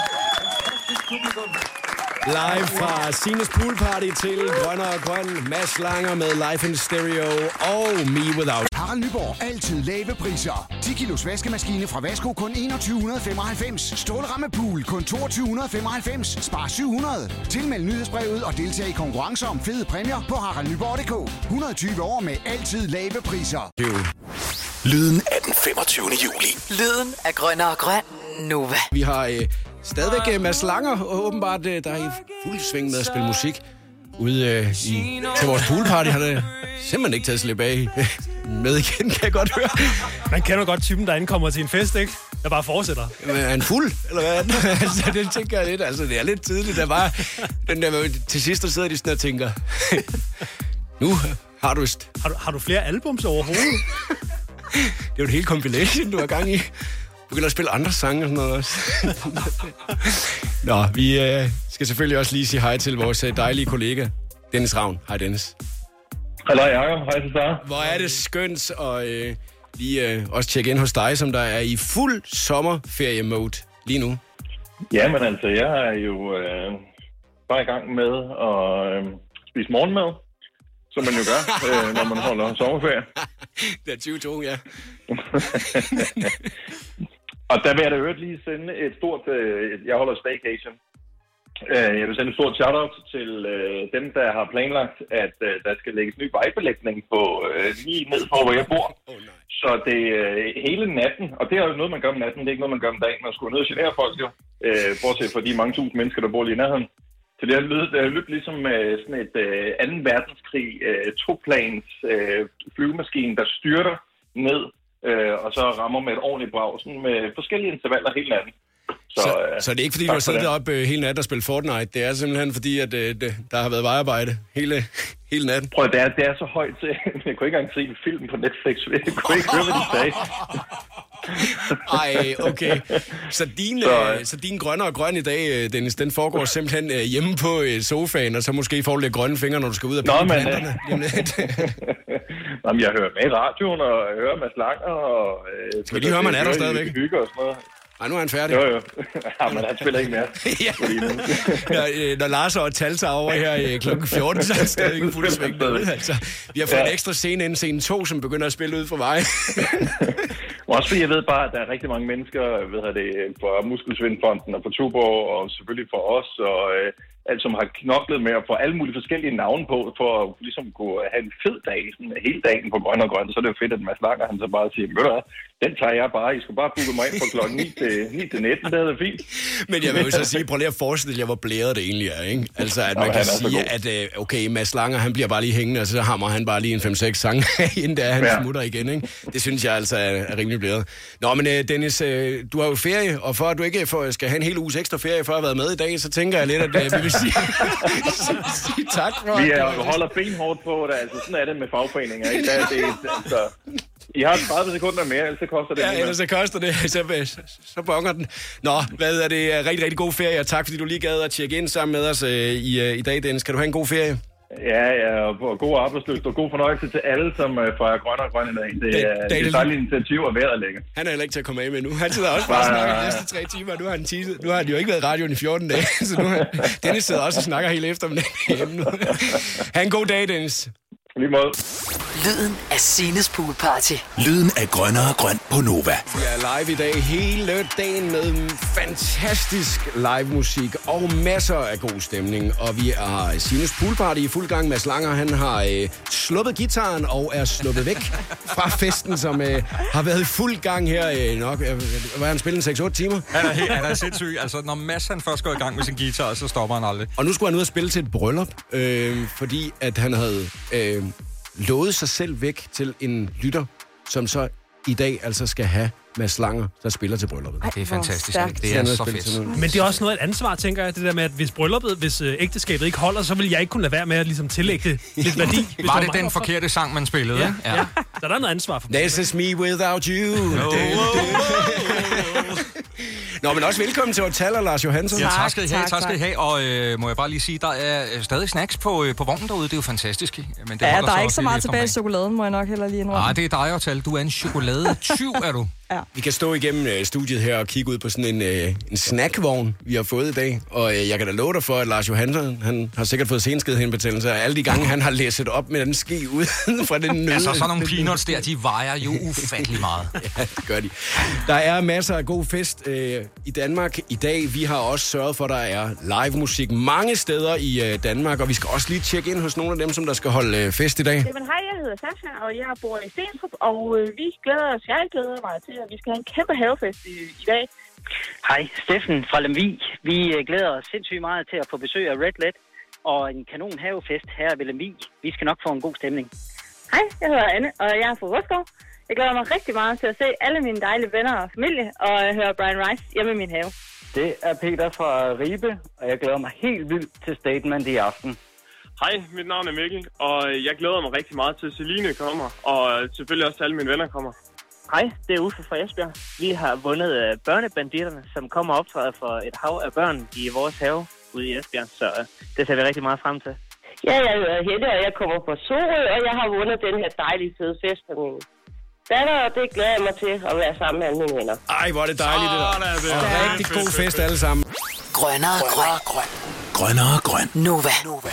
Live fra Sines Poolparty til Grønne og Grøn. Mads Langer med Live in Stereo og Me Without. Harald Nyborg. Altid lave priser. ti kilos vaskemaskine fra Vasko kun enogtyve femoghalvfems. Stålramme pool kun toogtyve femoghalvfems. Spar syv hundrede. Tilmeld nyhedsbrevet og deltag i konkurrencer om fede præmier på harald nyborg punktum d k. et hundrede og tyve år med altid lave priser. Lyden af den femogtyvende juli. Lyden af Grønne og Grøn. Nova. Vi har øh, stadigvæk øh, Mads Langer, og åbenbart øh, der er i fuld sving med at spille musik ude øh, i, til vores poolparty. Han er simpelthen ikke taget slip af med igen, kan jeg godt høre. Man kender godt typen, der indkommer til en fest, ikke? Der bare fortsætter. Men er han fuld, eller hvad? Altså, det tænker jeg lidt. Altså, det er lidt tidligt. Der var den der, til sidst, der sidder de sådan og tænker, nu har du... St- har, du har du flere albums overhovedet? Det er jo et helt compilation, du har gang i. Du kan da spille andre sange og sådan noget også. Nå, vi øh, skal selvfølgelig også lige sige hej til vores dejlige kollega, Dennis Ravn. Hej, Dennis. Hej, Jacob. Hej, Cesar. Hvor er det skønt at øh, lige øh, også tjekke ind hos dig, som der er i fuld sommerferie-mode lige nu. Jamen altså, jeg er jo øh, bare i gang med at øh, spise morgenmad, som man jo gør, øh, når man holder sommerferie. Det er tyve to, ja. Og der vil jeg da øvrigt lige sende et stort... Øh, jeg holder staycation. Øh, jeg vil sende et stort shout-out til øh, dem, der har planlagt, at øh, der skal lægges ny vejbelægning på øh, lige ned på, hvor jeg bor. Oh, så det øh, hele natten, og det er jo noget, man gør om natten, det er ikke noget, man gør om dagen. Man skulle ned og genere folk jo, øh, bortset fra de mange tusind mennesker, der bor lige i nærheden. Så det har lyttet, det har lyttet ligesom øh, sådan et øh, anden verdenskrig, øh, toplans øh, flyvemaskine, der styrter ned, øh, og så rammer med et ordentligt brag, sådan med forskellige intervaller hele natten. Så, så, øh, så det er ikke fordi, du har siddet deroppe øh, hele natten og spillet Fortnite. Det er simpelthen fordi, at øh, det, der har været vejarbejde hele, hele natten. Prøv, det er, det er så højt, så jeg kunne ikke engang se en film på Netflix. Jeg kunne ikke høre, hvad de sagde. Ej, okay. Så din, så, øh, så din grønne og grøn i dag, Dennis, den foregår simpelthen øh, hjemme på øh, sofaen, og så måske får du lidt grønne fingre, når du skal ud og pille planterne. Nå, men jeg hører med i radioen, og jeg hører med slanger, og... Øh, skal vi lige høre, man er der stadigvæk? Hygge og sådan noget. Ej, nu er han færdig. Jo, jo. Ja, men han spiller ikke mere. Ja. når, når Lars og Tal tager over her klokken fjorten, så er han stadig ikke fuldt sving med. Altså, vi har fået ja. en ekstra scene inden scene to, som begynder at spille ud for mig. Også fordi jeg ved bare, at der er rigtig mange mennesker, ved jeg det, på Muskelsvindfonden og på Tuborg, og selvfølgelig for os, og øh, alt som har knoklet med at få alle mulige forskellige navne på, for at ligesom kunne have en fed dag, sådan hele dagen på Grøn og Grøn. Så er det jo fedt, at Mads Langer, han så bare siger, ved du hvad, den tager jeg bare, I skal bare booke mig ind fra klokken ni til nitten, det er fint. Men jeg vil jo så sige, prøv lige at forestille jer, hvor blæret det egentlig er, ikke? Altså, at man Nå, kan sige, at okay, Mads Langer, han bliver bare lige hængende, og så hammer han bare lige en fem seks sange, inden der han ja. smutter igen, ikke? Det synes jeg altså er, er rimelig blæret. Nå, men Dennis, du har jo ferie, og for at du ikke får, skal have en hel uges ekstra ferie, for at have været med i dag, så tænker jeg lidt, at vi vil sige, sige tak for vi er, holder benhårdt på det, altså sådan er det med fagforeninger, ikke? Der, det, altså, I har tredive sekunder mere, ellers så koster det. Ja, ellers så koster det, så, så, så bonger den. Nå, hvad er det? Rigtig, rigtig god ferie, og tak fordi du lige gad at tjekke ind sammen med os øh, i, øh, i dag, Dennis. Kan du have en god ferie? Ja, ja, og god arbejdsløst og god fornøjelse til alle, som øh, fejrer Grøn og Grøn i dag. Det er da, et dejligt initiativ at være der længere. Han er heller ikke til at komme af med nu. Han sidder også bare og snakker de næste tre timer. Nu har han, teaset. Nu har han jo ikke været i radioen i fjorten dage, så nu har Dennis sidder også og snakker hele eftermiddagen hjemme nu. Ha' en god dag, Dennis. Lige måde. Lyden af Sines Poolparty. Lyden af Grønnere og Grøn på Nova. Vi er live i dag hele dagen med fantastisk live musik og masser af god stemning. Og vi har Sines Poolparty i fuld gang. Mads Langer, han har øh, sluppet gitaren og er sluppet væk fra festen, som øh, har været i fuld gang her øh, nok. Øh, hvad han spillet seks otte timer? Han er, helt, han er sindssyg. Altså, når Mads han først går i gang med sin guitar, så stopper han aldrig. Og nu skulle han ud og spille til et bryllup, øh, fordi at han havde... Øh, lovet sig selv væk til en lytter, som så i dag altså skal have Mads Langer, der spiller til brylluppet. Ej, det er fantastisk. Det er så fedt. Men det er også noget et ansvar, tænker jeg, det der med, at hvis brylluppet, hvis øh, ægteskabet ikke holder, så vil jeg ikke kunne lade være med at ligesom tillægge det lidt værdi. Var det den forkerte sang, man spillede? Ja, ja. ja. Så der er noget ansvar for This is me without you. Oh, oh, oh. Nå, men også velkommen til Tal og Lars Johansson. Ja, tak skal I have, tak skal I have. Og øh, må jeg bare lige sige, der er stadig snacks på, øh, på vognen derude. Det er jo fantastisk. Men det ja, der er ikke så meget tilbage i chokoladen, må jeg nok heller lige indrømme. Nej, det er dig, Tal. Du er en chokoladetyv, er du? Ja. Vi kan stå igennem øh, studiet her og kigge ud på sådan en, øh, en snackvogn, vi har fået i dag. Og øh, jeg kan da love dig for, at Lars Johansson, han har sikkert fået senskidhedbetændelse. Og alle de gange, han har læsset op med den ski ud fra den nød. Altså, sådan nogle peanuts der, de vejer jo ufattelig meget. Ja, det gør de. Der er masser af god fest øh, i Danmark i dag. Vi har også sørget for, at der er live musik mange steder i øh, Danmark. Og vi skal også lige tjekke ind hos nogle af dem, som der skal holde øh, fest i dag. Jamen, hej, jeg hedder Sasha, og jeg bor i Stenstrup. Og øh, vi glæder os, jeg glæder mig til, at vi skal have en kæmpe havefest i, i dag. Hej, Steffen fra Lemvig. Vi glæder os sindssygt meget til at få besøg af Red Led og en kanon havefest her ved Lemvig. Vi skal nok få en god stemning. Hej, jeg hedder Anne, og jeg er fra Rødskov. Jeg glæder mig rigtig meget til at se alle mine dejlige venner og familie og høre Brian Rice hjemme i min have. Det er Peter fra Ribe, og jeg glæder mig helt vildt til Statement i aften. Hej, mit navn er Mikkel, og jeg glæder mig rigtig meget til, at Celine kommer, og selvfølgelig også til alle mine venner kommer. Hej, det er Uffe fra Esbjerg. Vi har vundet børnebanditterne, som kommer og optræder for et hav af børn i vores have ude i Esbjerg, så det ser vi rigtig meget frem til. Ja, jeg hedder Helle, og jeg kommer fra Sorø, og jeg har vundet den her dejlige fede fest med min datter, og det glæder jeg mig til at være sammen med alle mine venner. Ej, hvor er det dejligt, det der. Det og rigtig god fest alle sammen. Grønnere Grøn. Grønnere Grøn. Nova. Nova.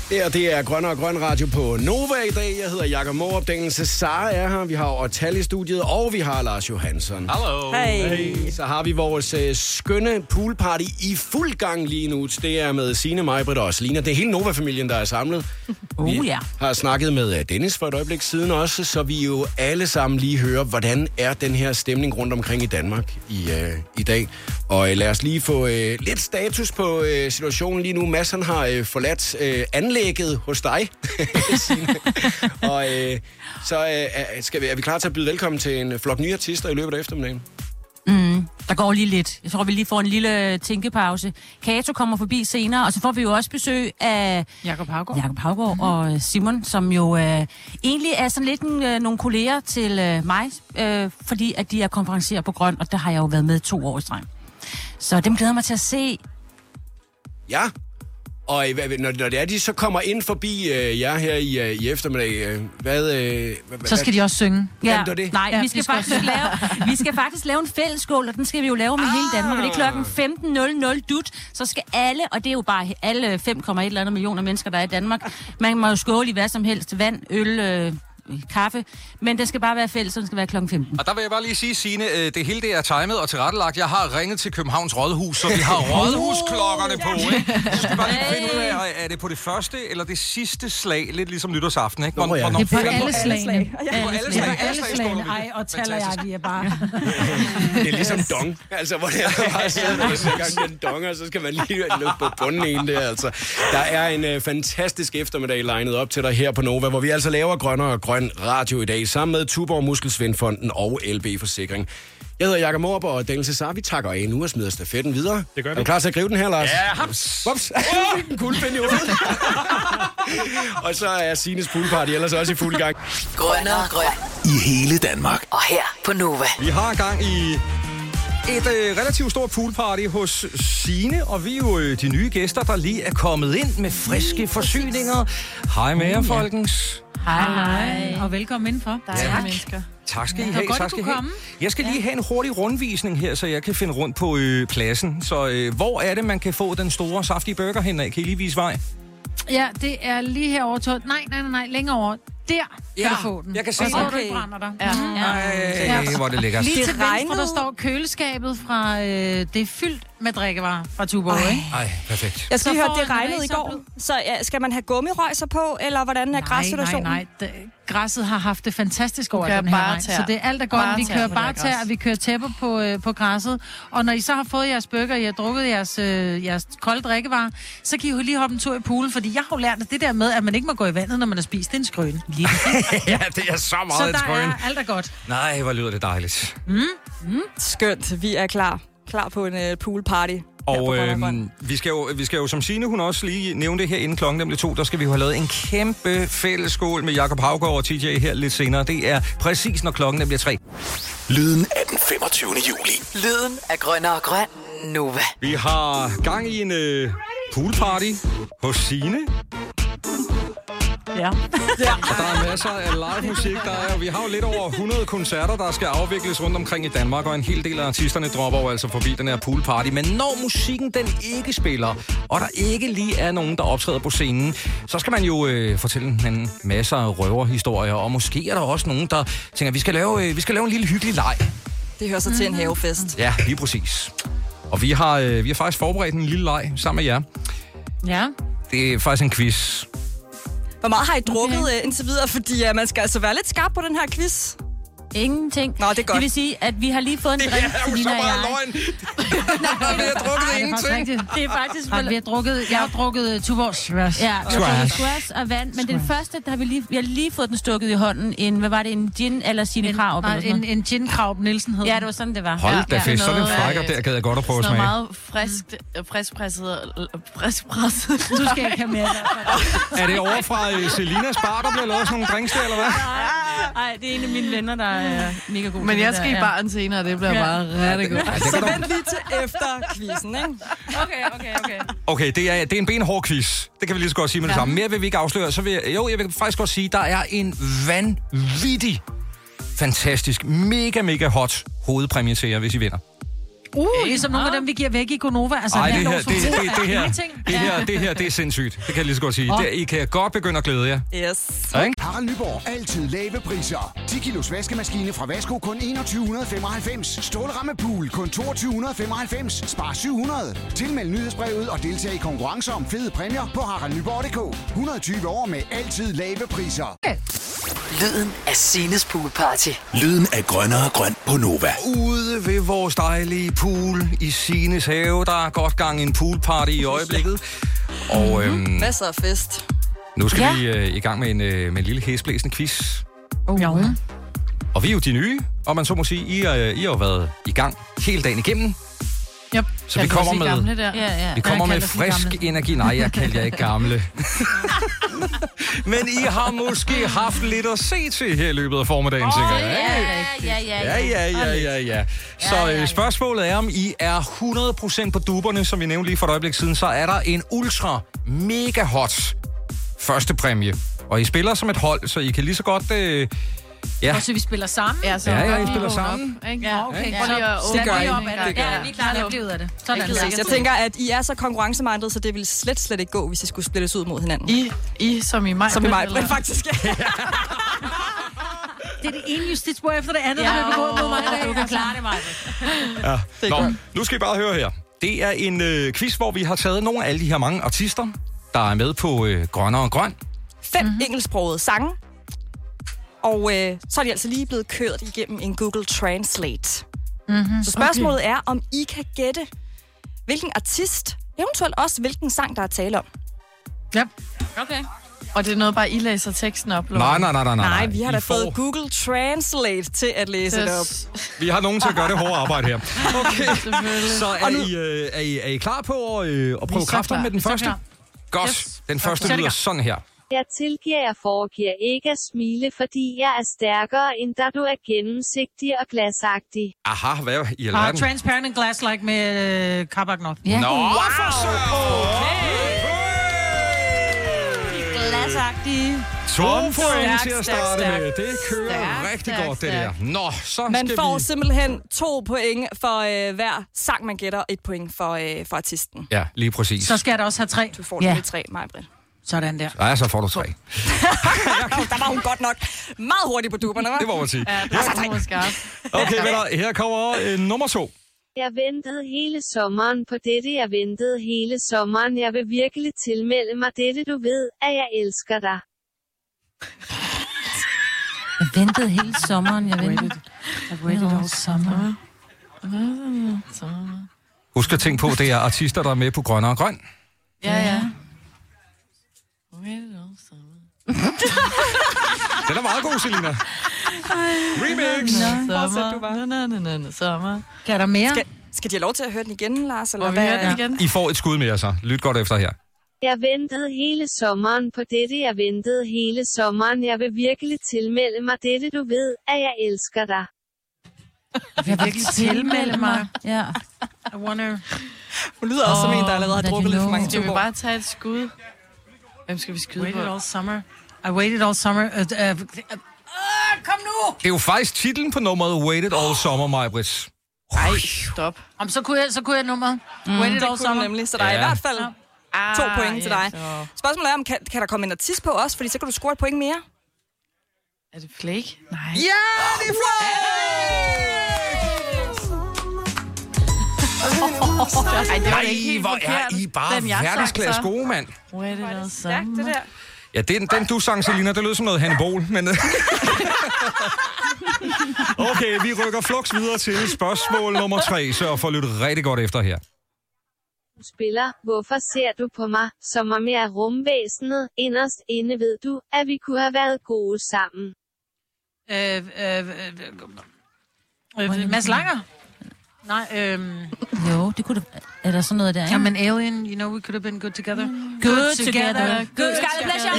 Ja, det er Grønne og Grøn Radio på Nova i dag. Jeg hedder Jakob Morup, Danielse Sara er her. Vi har Ortal i studiet, og vi har Lars Johansson. Hallo. Hey. Hey. Så har vi vores øh, skønne poolparty i fuld gang lige nu. Det er med Signe, Majbrit og Selina. Det er hele Nova-familien, der er samlet. Oh, vi ja. har snakket med Dennis for et øjeblik siden også, så vi jo alle sammen lige hører, hvordan er den her stemning rundt omkring i Danmark i, øh, i dag. Og øh, lad os lige få øh, lidt status på øh, situationen lige nu. Mads, han har øh, forladt øh, anlægget hos dig, Signe. Og øh, så øh, skal vi, er vi klar til at byde velkommen til en flok nye artister i løbet af eftermiddagen? Mm, der går lige lidt. Jeg tror, vi lige får en lille tænkepause. Kato kommer forbi senere, og så får vi jo også besøg af Jakob Haugaard, Jakob Haugaard mm-hmm. og Simon, som jo øh, egentlig er sådan lidt en, øh, nogle kolleger til øh, mig, øh, fordi at de er konferencier på Grøn, og der har jeg jo været med to år i streg. Så dem glæder mig til at se. Ja. Og når, når det er, de så kommer ind forbi øh, jer her i, øh, i eftermiddag, øh, hvad, øh, hvad... Så skal de også synge. Ja, Jamen, det det. nej, ja, vi skal, skal faktisk lave, vi skal faktisk lave en fællesskål, og den skal vi jo lave med ah. hele Danmark. Og det er klokken femten nul nul dut, så skal alle, og det er jo bare alle fem komma et eller andet millioner mennesker, der er i Danmark. Man må jo skåle i hvad som helst, vand, øl... Øh, kaffe, men det skal bare være fælles, så det skal være klokken femten. Og der vil jeg bare lige sige, Signe, det hele det er timet og tilrettelagt. Jeg har ringet til Københavns Rådhus, så vi har rådhusklokkerne på, ikke? Så skal vi bare lige finde ud af, er det på det første eller det sidste slag, lidt ligesom nytårsaften, ikke? Hvor, ja. Det er på alle slagene. Ja, på alle slagene. Alle slagene. Ej, og taler jeg, vi er bare... Det er ligesom dong, altså, hvor det er bare sidder, når man gang den dong, og så skal man lige lukke på bunden en der, altså. Der er en uh, fantastisk eftermiddag legnet op til dig her på Nova, hvor vi altså laver grønnere og grøn radio i dag, sammen med Tuborg Muskelsvindfonden og L B Forsikring. Jeg hedder Jakob Morup, og Daniel Cesar, vi takker af nu og smider stafetten videre. Det gør vi. Er du klar til at gribe den her, Lars? Ja, haps! Whoops! En kuglepind i hovedet. Og så er Signes poolparty ellers også i fuld gang. Grønne og grøn. I hele Danmark. Og her på Nova. Vi har gang i et øh, relativt stort poolparty hos Signe, og vi er jo øh, de nye gæster, der lige er kommet ind med friske forsyninger. Hej med jer, folkens. Hej, og velkommen indenfor. Der er mennesker. Tak skal I Ja, have. godt, Tak skal I have. Jeg skal lige have en hurtig rundvisning her, så jeg kan finde rundt på øh, pladsen. Så øh, hvor er det, man kan få den store, saftige burger hen af? Kan I lige vise vej? Ja, det er lige herovre. To... Nej, nej, nej, nej, længere over. Der kan Ja, du få den. jeg kan se og så den. du ikke brænder dig. Ja. Mhm. Ej, Ja. hvor er det lækkert. Lige Det til venstre, regnede. der står køleskabet fra... Øh, det er fyldt med drikkevarer fra Tuborg, ikke? Ej, perfekt. Jeg skal lige Så høre, det foran regnede dig, i så går. blød. Så ja, skal man have gummirøjser på, eller hvordan er Nej, græssituationen? nej, nej. Det, græsset har haft det fantastisk over kører den her bare vej. tær. Så det er alt er godt. Bare Vi tær kører på bare det her tær, græs. vi kører tæpper på, øh, på græsset. Og når I så har fået jeres burger, I har drukket jeres, øh, jeres kolde drikkevarer, så kan I jo lige hoppe en tur i poolen, fordi jeg har jo lært, at det der med, at man ikke må gå i vandet, når man har spist, det er en skrøne. Ja, det er så meget Så et der skrøn. er alt er godt. Nej, hvor lyder det dejligt. Mm. Mm. Skønt, vi er klar. Klar på en uh, poolparty. Og øh, vi, skal jo, vi skal jo, som Signe, hun også lige nævnte det her inden klokken nemlig to, der skal vi jo have lavet en kæmpe fællesskål med Jakob Haugaard og T J her lidt senere. Det er præcis, når klokken nemlig er tre. Lyden af den femogtyvende juli. Lyden af Grønne og Grøn. Nova. Vi har gang i en øh, poolparty hos Signe. Ja. Og der er masser af live musik. Der er, vi har jo lidt over hundrede koncerter, der skal afvikles rundt omkring i Danmark, og en hel del af artisterne dropper jo altså forbi den her poolparty. Men når musikken den ikke spiller, og der ikke lige er nogen, der optræder på scenen, så skal man jo øh, fortælle en masse af røverhistorier, og måske er der også nogen, der tænker, vi skal lave, øh, vi skal lave en lille hyggelig leg. Det hører sig mm. til en havefest. Ja, lige præcis. Og vi har, øh, vi har faktisk forberedt en lille leg sammen med jer. Ja. Det er faktisk en quiz. Hvor meget har I drukket okay. indtil videre? Fordi uh, man skal altså være lidt skarp på den her quiz. Ingenting. Nå, det er godt. Det vil sige, at vi har lige fået en Det drink er til jo Lina så og meget jeg. løgn. Vi har drukket Ej, det er faktisk ingenting. rigtigt. Det er faktisk... Ej, vi har drukket, jeg har drukket Tuborg Smash. Ja, vi har drukket squash og vand, men den første, der har vi lige, vi har lige fået den stukket i hånden. En, hvad var det, en gin eller Signe Krav? Nej, en, en gin Krav Nielsen hed Ja, den. det var sådan, det var. Hold da Ja, fedt. Sådan en noget, frækker øh, der gad jeg godt at prøve at Sådan smage. noget meget friskt, øh, friskpresset, øh, friskpresset. Du skal ikke have mere. Er det over fra uh, Selinas bar, der bliver lavet sådan nogle drinks der, eller hvad? Nej, det er en af mine venner, der er mega god. Men til jeg det skal der, i baren senere, og det bliver Ja. bare rigtig godt. Ja, det Så kan du... vent lige til efter quizzen, ikke? Okay, okay, okay. Okay, det er, det er en benhård quiz. Det kan vi lige så godt sige med det Ja. samme. Mere vil vi ikke afsløre. Så vil jeg, jo, jeg vil faktisk godt sige, der er en vanvittig, fantastisk, mega, mega hot hovedpræmie til jer, hvis I vinder. Uh, ligesom nogle af dem, vi giver væk i Gonova. Altså, Ej, det her, det, det, det, det, her, Ingenting. det, her, det her, det er sindssygt. Det kan jeg lige så godt sige. Det, I kan godt begynde at glæde jer. Yes. Ja, ikke? Harald Nyborg. Altid lave priser. ti kilos vaskemaskine fra Vasko kun enogtyve femoghalvfems. Stålramme pool kun toogtyve femoghalvfems. Spar syv hundrede. Tilmeld nyhedsbrevet og deltag i konkurrencer om fede præmier på harald nyborg punktum d k. et hundrede og tyve år med altid lave priser. Lyden af Sines poolparty. Lyden af grønnere grøn på Nova. Ude ved vores dejlige pool i Sines have, der er godt gang i en poolparty i øjeblikket. Og øhm, Masser af fest. nu skal Ja. vi øh, i gang med en, øh, med en lille hæsblæsende quiz. Oh. Ja. Og vi er jo de nye, og man så må sige, I, øh, I har jo været i gang hele dagen igennem. Yep. Så vi kommer med, Gamle der. Ja, ja. vi kommer Jeg med kalder dem frisk gamle. energi. Nej, jeg kalder jer ikke gamle. Men I har måske haft lidt at se til her i løbet af formiddagen, tænker jeg. ikke? Ja, ja, Ja, ja, ja, ja, ja. Så øh, spørgsmålet er, om I er hundrede procent på duberne, som vi nævnte lige for et øjeblik siden, så er der en ultra mega hot første præmie. Og I spiller som et hold, så I kan lige så godt... Øh, ja. Og så vi spiller sammen? Ja, så Ja, ja, I hold spiller lige sammen. op, ikke? Ja, okay. Ja. Så Prøv lige at så åbne gør I. op, en er gang. det. Ja, vi er klar, jeg bliver ud af det. Sådan Ikke der. lækkert. Jeg tænker, at I er så konkurrencemindede, så det ville slet, slet ikke gå, hvis I skulle splittes ud mod hinanden. I, I som i mig. Som i mig, faktisk. Det er det ene justitsbord efter det andet, Ja, der har begået mod mig i dag. du kan klare det, Maja. Ja. Nå, nu skal I bare høre her. Det er en øh, quiz, hvor vi har taget nogle af alle de her mange artister, der er med på øh, Grønnere og Grøn. Fem mm-hmm. engelsksprogede sange. Og øh, så er de altså lige blevet kørt igennem en Google Translate. Mm-hmm. Så spørgsmålet okay. er, om I kan gætte, hvilken artist, eventuelt også hvilken sang, der er tale om. Ja. Okay. Og det er noget bare, I læser teksten op, Lone. Nej, nej, nej, nej, nej. Nej, vi har da I fået får... Google Translate til at læse det op. Vi har nogen til at gøre det hårde arbejde her. Okay, så er, nu- I, øh, er, I, er I klar på at, øh, at prøve så kræfter klar. med den Vi er så første? klar. Godt. Yes. Den første Okay. lyder sådan her. Jeg tilgiver jer foregiver ikke at smile, fordi jeg er stærkere, end da du er gennemsigtig og glasagtig. Aha, hvad i Har alverden? Transparent and Glass like med uh, Kabak North. Ja. Nå, Wow. for Glasagtige. To point Stærk, til at stærk, starte stærk. med. Det kører Stærk, rigtig stærk, godt, det der. stærk. Nå, så Man skal får vi... simpelthen to point for øh, hver sang, man gætter, og et point for, øh, for artisten. Ja, lige præcis. Så skal jeg da også have tre. Du får Ja. yeah. tre, Maj-Britt. Sådan der. Ja, så får du tre. Der var hun godt nok meget hurtig på duberne, hva'? Det må man sige. Ja, det er så skarpt. Okay, venner, her kommer øh, nummer to. Jeg ventede hele sommeren på dette, jeg ventede hele sommeren. Jeg vil virkelig tilmelde mig dette, du ved, at jeg elsker dig. Jeg ventede hele sommeren. Jeg ventede. Jeg waited all summer. Husk at tænke på, det er artister, der er med på Grønnere og Grøn. Ja, ja. Den er meget god, Selina. Remix. Sommer. Na, na, na, na, na, sommer. Kan der mere? Skal, skal de have lov til at høre den igen, Lars? Eller Må vi hvad? høre den igen? I får et skud mere, så. Lyt godt efter her. Jeg ventede hele sommeren på dette, jeg ventede hele sommeren. Jeg vil virkelig tilmelde mig dette, du ved, at jeg elsker dig. Jeg vil virkelig tilmelde mig. Ja. I wonder... Hun lyder også som en, der allerede har that drukket you lidt for know. mange Skal vi tuborg. bare tage et skud? Hvem skal vi skyde Waited på? all summer. I waited all summer. Uh, uh, uh, kom nu! Det er jo faktisk titlen på nummeret Waited All Summer, Maj-Brits. Ej, stop. Om så kunne jeg, så kunne jeg nummeret. Mm, Waited det all kunne du summer. nemlig, så der er i Ja. hvert fald to Ah, point til ja, dig. så- Spørgsmålet er, om kan, kan der komme en artist på os, fordi så kan du score et point mere. Er det Flake? Nej. Ja, det er Ej, det var Nej, ikke helt hvor er forkert. I bare Den, jeg sang, verdensklasse så. gode, mand. Wait it all Stærkt, det summer. der. Ja, den, den du sang, Selina, det lød som noget Hannibal, men... Okay, vi rykker flux videre til spørgsmål nummer tre, så får lyttet rigtig godt efter her. Du spiller, hvorfor ser du på mig, som om jeg er rumvæsenet? Inderst inde ved du, at vi kunne have været gode sammen. Øh, øh, øh, øh, Mads Langer? Nej, øhm... Jo, det kunne da... Er der sådan noget der, ikke? Jamen, Alien, you know, we could have been good together. Mm. Good together. Good Scarlet Pleasure.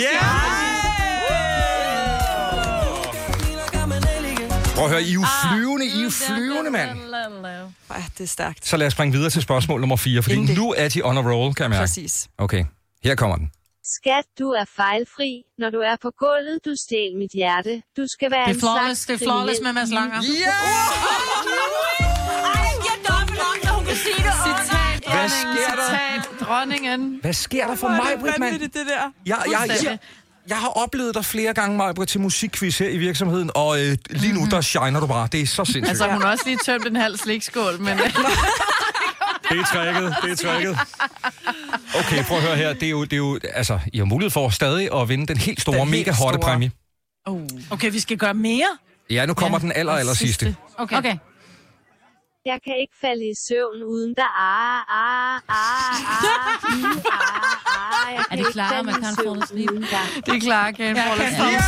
Prøv at høre, I er jo flyvende, I er jo flyvende, mand. Ej, det er stærkt. Så lad os springe videre til spørgsmål nummer fire, fordi Endelig. nu er de on a roll, kan jeg mærke. Præcis. Okay, her kommer den. Skat, du er fejlfri. Når du er på gulvet, du stjæl mit hjerte. Du skal være Det er en flawless, slags det er flawless med kriminel Mads Langer. pige. Ej, giv dobbelt op, Dronningen. Hvad sker der for mig, Britt, mand? Det der. Jeg, jeg, jeg, jeg har oplevet dig flere gange, Maj-Brit, til musikquiz her i virksomheden, og øh, lige nu, der shiner du bare. Det er så sindssygt. Altså, hun har også lige tømt en halv slikskål, men... Det er tricket, det er tricket. Okay, prøv at høre her. Det er jo, det er jo, altså, I har mulighed for stadig at vinde den helt store, den mega hotte store. præmie. Uh. Okay, vi skal gøre mere? Ja, nu kommer ja, den aller, aller sidste. sidste. Okay. okay. Jeg kan ikke falde i søvn uden der ah, ah, ah, ah, ah, ah. Er det klar, man kan få det sleep? Det er klar, kan få det sleep.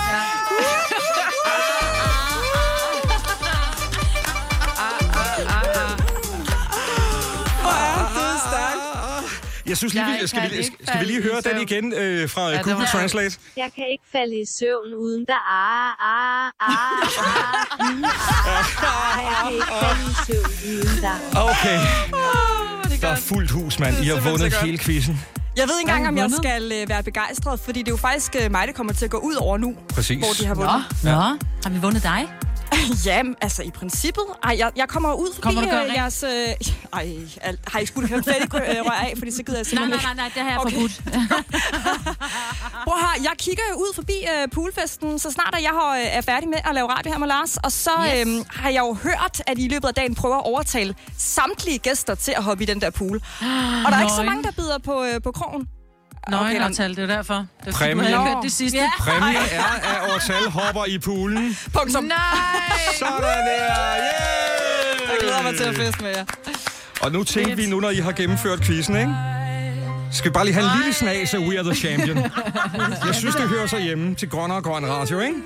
Jeg synes lige, vi, skal, vi, skal vi lige høre den igen øh, fra ja, Google Translate? Jeg kan ikke falde i søvn uden der ah, ah, ah, ah, ah, jeg kan ikke falde i søvn uden der. Okay. Der er fuldt hus, mand. I har vundet hele quizzen. Jeg ved ikke engang, om jeg skal øh, være begejstret, fordi det er jo faktisk øh, mig, der kommer til at gå ud over nu. Præcis. Hvor de har vundet. Nå, ja. Har vi vundet dig? Ja, altså i princippet. Ej, jeg, jeg kommer ud forbi øh, jeres... Øh, ej, al, har I skulle høre fedt øh, rør af, fordi så gider jeg simpelthen Nej, nej, nej, det har jeg okay. forbudt. Prøv her, jeg kigger jo ud forbi øh, poolfesten, så snart at jeg har, øh, er færdig med at lave radio her med Lars. Og så yes. øh, har jeg jo hørt, at I i løbet af dagen prøver at overtale samtlige gæster til at hoppe i den der pool. Og der er Nøj. ikke så mange, der bider på, øh, på krogen. Nøgen okay, Ortal, det er derfor. Det er præmien, hørt det sidste. Ja. Præmien er, at Ortal hopper i poolen. Punktum. Nej! Sådan der! Yeah! Jeg glæder mig til at feste med jer. Og nu tænker vi nu, når I har gennemført quizzen, ikke? Skal vi bare lige have en lille snas af We Are The Champion. Jeg synes, det hører sig hjemme til Grøn og Grøn Radio, ikke?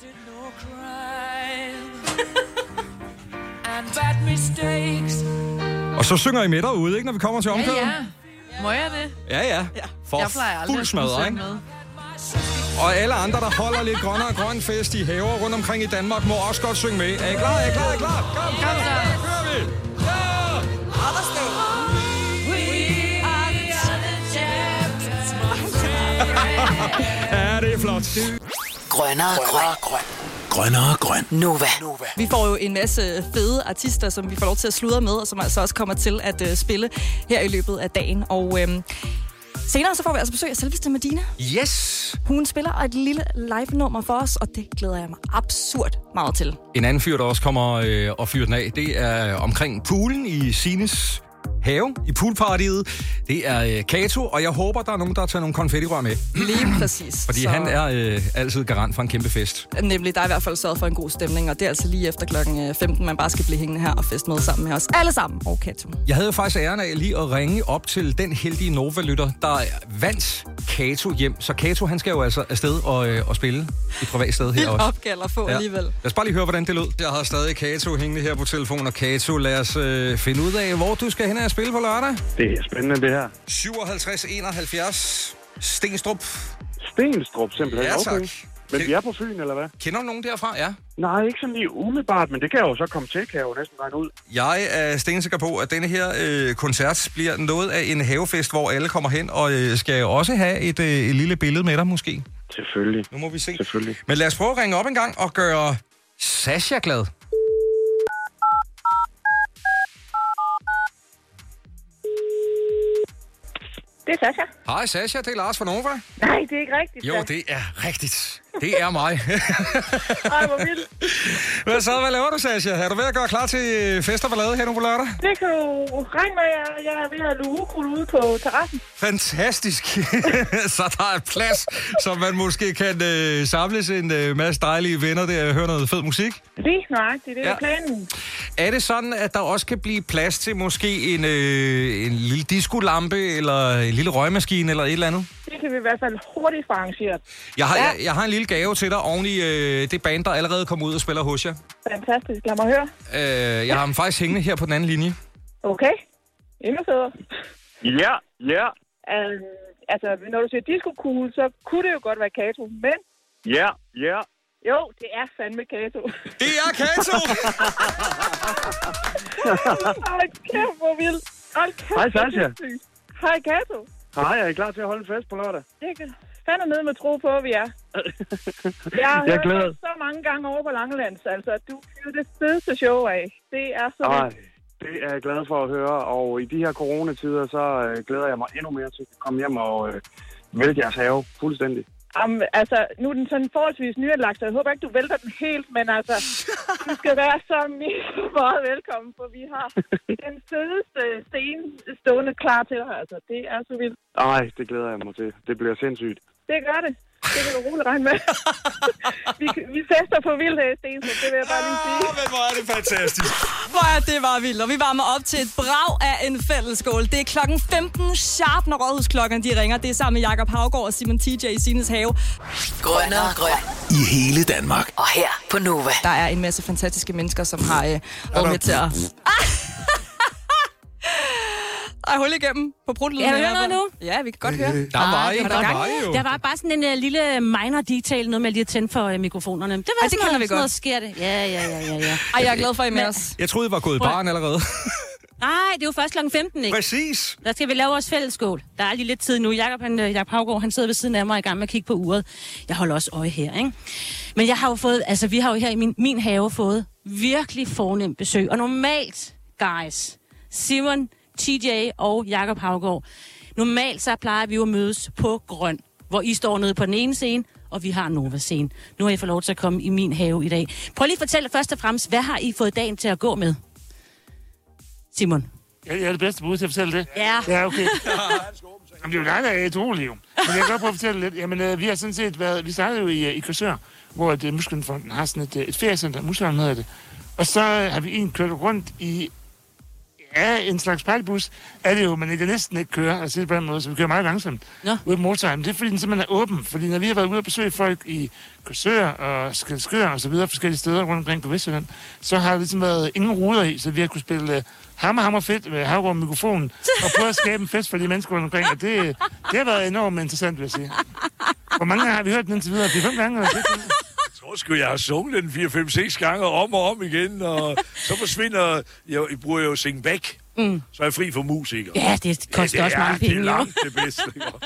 Og så synger I med derude, ikke, når vi kommer til omkødet? Ja, ja. Må jeg det? Ja, ja. For jeg plejer aldrig fuld smadre, ikke? Med. Og alle andre, der holder lidt Grøn og Grøn fest i haver rundt omkring i Danmark, må også godt synge med. Er I klar? Er I klar? Er I klar? Kom, kom, kom, så kører vi! Ja! Ja, det er flot. Grønnere Grøn. Grøn. Grønnere Grøn. Nova. Vi får jo en masse fede artister, som vi får lov til at sludre med, og som altså også kommer til at uh, spille her i løbet af dagen. Og øhm, senere så får vi altså besøg af selveste Medina. Yes! Hun spiller et lille live-nummer for os, og det glæder jeg mig absurd meget til. En anden fyr, der også kommer øh, og fyrer den af, det er omkring poolen i Sines have i poolpartiet. Det er øh, Kato, og jeg håber, der er nogen, der tager nogle konfettirør med. Lige præcis. Fordi så... han er øh, altid garant for en kæmpe fest. Nemlig, der er i hvert fald sørget for en god stemning, og det er altså lige efter klokken femten, man bare skal blive hængende her og feste med sammen med os alle sammen. Og Kato. Jeg havde jo faktisk æren af lige at ringe op til den heldige Nova-lytter, der vandt Kato hjem. Så Kato, han skal jo altså afsted og, øh, og spille i privat sted her også. Opgave at få ja. alligevel. Lad os bare lige høre, hvordan det lød. Jeg har stadig Kato hængende her på telefonen, og Kato, lad os øh, finde ud af, hvor du skal hen og spille på lørdag. Det er spændende, det her. syvoghalvtreds enoghalvfjerds Stenstrup. Stenstrup, simpelthen? Ja, tak. Okay. Men vi er på Fyn, eller hvad? Kender du nogen derfra, ja? Nej, ikke sådan lige umiddelbart, men det kan jeg jo så komme til, kan jeg jo næsten regne ud. Jeg er stensikker på, at denne her øh, koncert bliver noget af en havefest, hvor alle kommer hen, og øh, skal jo også have et, øh, et lille billede med dig, måske. Selvfølgelig. Nu må vi se. Selvfølgelig. Men lad os prøve at ringe op en gang og gøre Sasha glad. Det er Sasha. Hej Sasha, det er Lars fra Nova. Nej, det er ikke rigtigt. Jo, det er rigtigt. Det er mig. Ej, hvor vildt. Hvad så, hvad laver du, Sasha? Er du ved at gøre klar til fest og ballade her nu på lørdag? Det kan du regne med, at jeg er ved at luge ukrudt ude på terrassen. Fantastisk. Så der er plads, så man måske kan øh, samles en øh, masse dejlige venner der og høre noget fed musik. Lige nøjagtigt, det er ja. planen. Er det sådan, at der også kan blive plads til måske en, øh, en lille diskolampe, eller en lille røgmaskine, eller et eller andet? Det kan vi i hvert fald hurtigt få arrangeret. Jeg har, ja. jeg, jeg har en lille gave til dig oven i øh, det band, der allerede kom ud og spiller hos jer. Fantastisk, lad mig høre. Øh, jeg har dem faktisk hængende her på den anden linje. Okay, endnu federe. Ja, ja. Um, altså, når du siger disco-cool, så kunne det jo godt være Kato, men... Ja, ja. Jo, det er fandme Kato. Det er Kato! Hold kæft, hvor vildt. Hold kæft, hej, Sasha. Hej, Kato. Hej, jeg er klar til at holde en fest på lørdag. Det kan fandme ned med tro på, at vi er. Jeg har jeg hørt så mange gange over på Langelands, altså, du fyrer det fedeste show af. Det er så vildt. Det er jeg glad for at høre, og i de her coronatider, så øh, glæder jeg mig endnu mere til at komme hjem og øh, vælte jeres have fuldstændig. Um, altså, nu er den sådan forholdsvis nyanlagt, så jeg håber ikke, du vælter den helt, men altså, du skal være så meget velkommen, for vi har den fedeste scene stående klar til dig. Altså, det er så vildt. Ej, det glæder jeg mig til. Det bliver sindssygt. Det gør det. Det kan du roligt regne med. vi, vi fester på vildt her i Stensrup, det vil jeg bare lige sige. Ah, men hvor er det fantastisk. Hvor er det bare vildt, og vi varmer op til et brag af en fællesskål. Det er klokken femten sharp, når rådhusklokkerne de ringer. Det er sammen med Jakob Haugaard og Simon T J i Sines have. Grønnere grøn. I hele Danmark. Og her på Nova. Der er en masse fantastiske mennesker, som har øh, været med til at... Ej, hul igennem på brudlyden. Kan du høre noget nu? Ja, vi kan godt høre. Der var Ah, jo, det der er var jo. Der var bare sådan en uh, lille minor detail, noget med lige at tænde for uh, mikrofonerne. Det var Ej, det sådan kender noget, vi sådan noget godt. sker det. Ja, ja, ja, ja, ja. Ej, jeg er glad for, at I er med os. Jeg troede, I var gået i baren allerede. Nej, det er jo først klokken femten, ikke? Præcis. Der skal vi lave vores fællesskål. Der er lige lidt tid nu. Jakob, han, uh, Jakob Haugaard, han sidder ved siden af mig i gang med at kigge på uret. Jeg holder også øje her, ikke? Men jeg har jo fået, altså vi har jo her i min, min have fået virkelig fornemt besøg. Og normalt, guys, Simon, T J og Jakob Haugaard. Normalt så plejer vi jo at mødes på Grøn, hvor I står nede på den ene scene, og vi har Nova-scene. Nu har I fået lov til at komme i min have i dag. Prøv lige at fortælle først og fremmest, hvad har I fået dagen til at gå med? Simon? Jeg er det bedste bud til at fortælle det. Ja. Ja, okay. Jamen, det er jo dig, der er et roligt, jo. Men jeg kan godt prøve at fortælle lidt. Jamen, øh, vi har sådan set været... Vi startede jo i, i Korsør, hvor et, uh, Muskelfonden har sådan et, et feriecenter. Muskelfonden hedder det. Og så har vi en kørt rundt i... Ja, en slags partybus er det jo, men det kan næsten ikke køre, altså det på den måde, så vi kører meget langsomt ja. ude på motorvejen. Det er fordi, den simpelthen er åben, fordi når vi har været ude og besøge folk i Korsør og Skælskør og så videre, forskellige steder rundt omkring på Vestjylland, så har det ligesom været ingen ruder i, så vi har kunnet spille uh, hammer, hammer fedt med Haugaard mikrofonen og prøve at skabe en fest for de mennesker rundt omkring, og det, det har været enormt interessant, vil jeg sige. Hvor mange har vi hørt den indtil videre? Det er fem gange, eller det? Så skulle jeg have sunget den fire, fem, seks gange om og om igen, og så forsvinder... Jeg, jeg bruger jo Sing Back, mm. så er jeg fri for musikere. Ja, det koster ja, også mange penge, det er langt det bedste.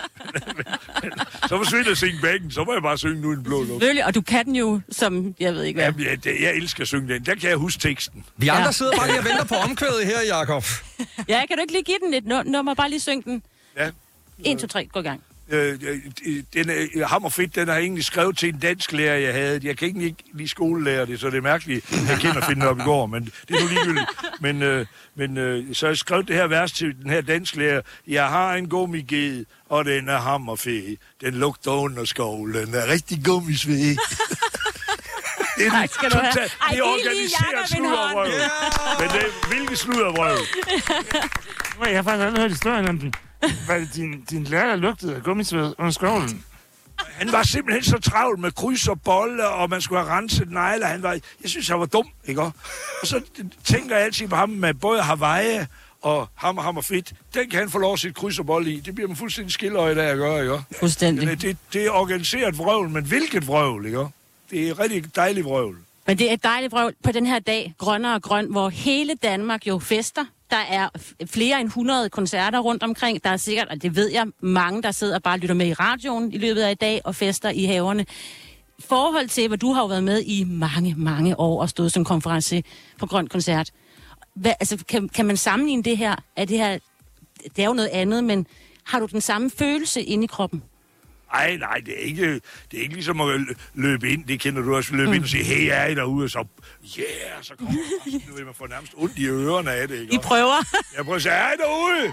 Så forsvinder Sing Backen, så må jeg bare synge nu i en blå luft. Selvfølgelig, og du kan den jo, som jeg ved ikke hvad. Jamen, jeg, jeg elsker at synge den. Der kan jeg huske teksten. Vi andre Ja. sidder bare lige og venter på omkvædet her, Jakob. Ja, kan du ikke lige give den et nu- nummer? Bare lige synge den. Ja. en, to, tre, gå i gang. Øh, øh, den er hammerfedt, den har jeg egentlig skrevet til en dansk lærer, jeg havde. Jeg kan ikke lige, lige skolelære det, så det er mærkeligt. Jeg kender finde op i går, men det er nu ligegyldigt. Men, øh, men øh, så har jeg skrevet det her vers til den her dansk lærer. Jeg har en gummiged, og den er hammerfed. Den lugter under skovlen af rigtig gummisved. Det er, tak skal du have. Total, det er organiseret sluddervrøv. Yeah. Men det er hvilket sluddervrøv? Jeg har faktisk aldrig hørt historien om den. Var det din, din lærer, der lugtede af gummisved under skovlen? Han var simpelthen så travlt med kryds og bolle, og man skulle have renset negler. Han var, jeg synes, han var dum, ikke? Og så tænker jeg altid på ham med både Hawaii og hammer, hammer fedt. Den kan han få lov at sætte kryds og bolle i. Det bliver man fuldstændig skilløje af at gøre, ikke? Fuldstændig. Det, det, det er organiseret vrøvl, men hvilket vrøvl, ikke? Det er rigtig dejligt vrøvl. Men det er et dejligt vrøvl på den her dag, Grønnere og Grøn, hvor hele Danmark jo fester. Der er flere end hundrede koncerter rundt omkring. Der er sikkert, og det ved jeg, mange, der sidder og bare lytter med i radioen i løbet af i dag og fester i haverne. Forhold til, hvor du har jo været med i mange, mange år og stået som konference på Grøn Koncert. Hvad, altså, kan, kan man sammenligne det her? Er det her? Det er jo noget andet, men har du den samme følelse inde i kroppen? Nej, nej, det er ikke, det er ikke ligesom at løbe ind. Det kender du også. Løbe mm. ind og sige, hey, jeg er I derude, og så, yeah, så kommer man. Nu vil man få nærmest ondt i ørerne af det, ikke? I prøver? Jeg prøver at sige, er I derude?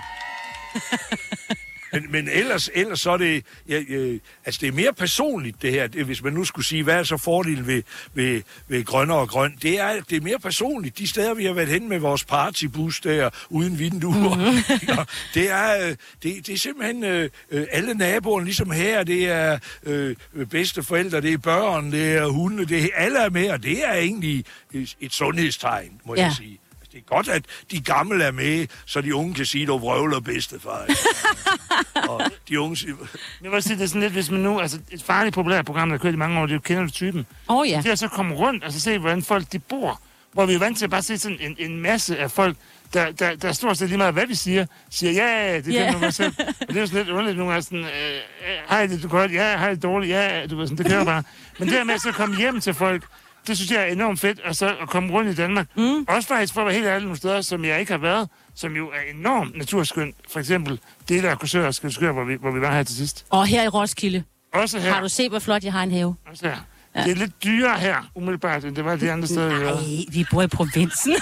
Men, men ellers, ellers så er det, ja, øh, altså det er mere personligt det her, det, hvis man nu skulle sige, hvad er så fordelen ved, ved, ved Grønnere og Grøn, det er, det er mere personligt. De steder, vi har været hen med vores partybus der, uden vinduer, mm-hmm. det, er, det, det er simpelthen øh, alle naboerne, ligesom her, det er øh, bedsteforældre, det er børn, det er hunde, det er, alle er med, og det er egentlig et, et sundhedstegn, må ja. jeg sige. Det er godt, at de gamle er med, så de unge kan sige, at du vrøvler bedstefar. Og de unge siger... Jeg vil sige, det er sådan lidt, hvis man nu... Altså, et farligt populært program, der har kørt i mange år, det er jo Kender du typen. Åh oh, ja. Det er så komme rundt og så se, hvordan folk de bor. Hvor vi er vant til at bare se sådan en, en masse af folk, der, der, der stort set lige meget, hvad vi siger, siger, ja, det yeah. kan man selv. Og det er jo sådan lidt underligt, nogle gange sådan, øh, hej, det du godt, ja, hej, det dårligt, ja, du ved sådan, det kører bare. Men det her med at så komme hjem til folk, det synes jeg er enormt fedt, altså, at komme rundt i Danmark. Mm. Også faktisk for at være helt ærlig nogle steder, som jeg ikke har været, som jo er enormt naturskønt. For eksempel det der Korsør og Skælskør, hvor vi, hvor vi var her til sidst. Og her i Roskilde. Også her. Har du set, hvor flot jeg har en have? Også her. Ja. Det er lidt dyrere her, umiddelbart, end det var de andre steder. Nej, vi bor i provinsen.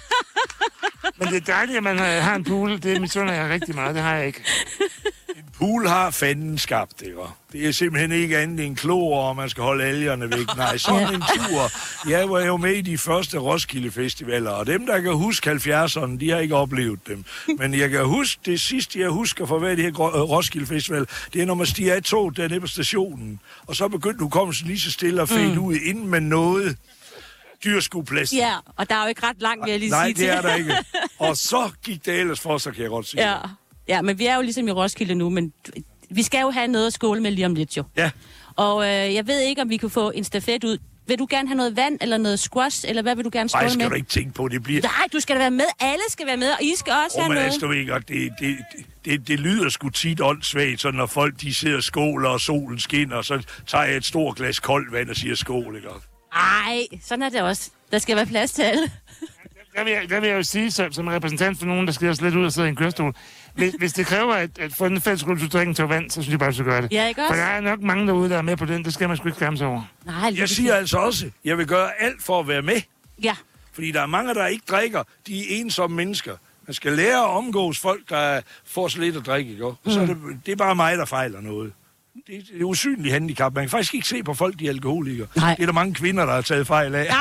Men det er dejligt, at man har en pool. Det misunder jeg rigtig meget. Det har jeg ikke. En pool har fanden skabt, ikke? Det er simpelthen ikke andet end klor, og man skal holde algerne væk. Nej, sådan en tur. Jeg var jo med i de første Roskilde Festivaler, og dem, der kan huske halvfjerdserne, de har ikke oplevet dem. Men jeg kan huske, det sidste, jeg husker fra hver det her Roskilde Festival, det er, når man stiger af tog dernede på stationen, og så begyndte hukommelsen lige så stille og fedt mm. ud, inden man nåede dyrskuepladsen. Ja, og der er jo ikke ret langt, vil jeg lige Nej, sige til. Nej, det er der ikke. Og så gik det ellers for, så kan jeg godt sige. Ja. Ja, men vi er jo ligesom i Roskilde nu, men vi skal jo have noget at skåle med lige om lidt, jo. Ja. Og øh, jeg ved ikke, om vi kan få en stafet ud. Vil du gerne have noget vand, eller noget squash, eller hvad vil du gerne skåle med? Nej, skal du ikke tænke på, det bliver... Nej, du skal da være med. Alle skal være med, og I skal også oh, have men noget. Altså, du ikke, det, det, det, det lyder sgu tit åndssvagt, så når folk de sidder og skåler, og solen skinner, så tager jeg et stort glas koldt vand og siger skål, ikke? Ej, sådan er det også. Der skal være plads til alle. Der vil jeg, der vil jeg jo sige, som, som repræsentant for nogen, der skal også lidt ud og sidde i en kørestol, hvis, hvis det kræver, at, at for den fælles skulle drikke en tår vand, så synes jeg bare, at du skal gøre det. Ja, ikke også? For der er nok mange derude, der er med på den. Det skal man sgu ikke skærme sig over. Nej, jeg siger altså også, jeg vil gøre alt for at være med. Ja. Fordi der er mange, der ikke drikker. De er ensomme mennesker. Man skal lære at omgås folk, der får så lidt at drikke, ikke? Mm. Så er det, det er bare mig, der fejler noget. Det er et usynligt handicap. Man kan faktisk ikke se på folk, de er alkoholikere. Nej. Det er der mange kvinder, der har taget fejl af.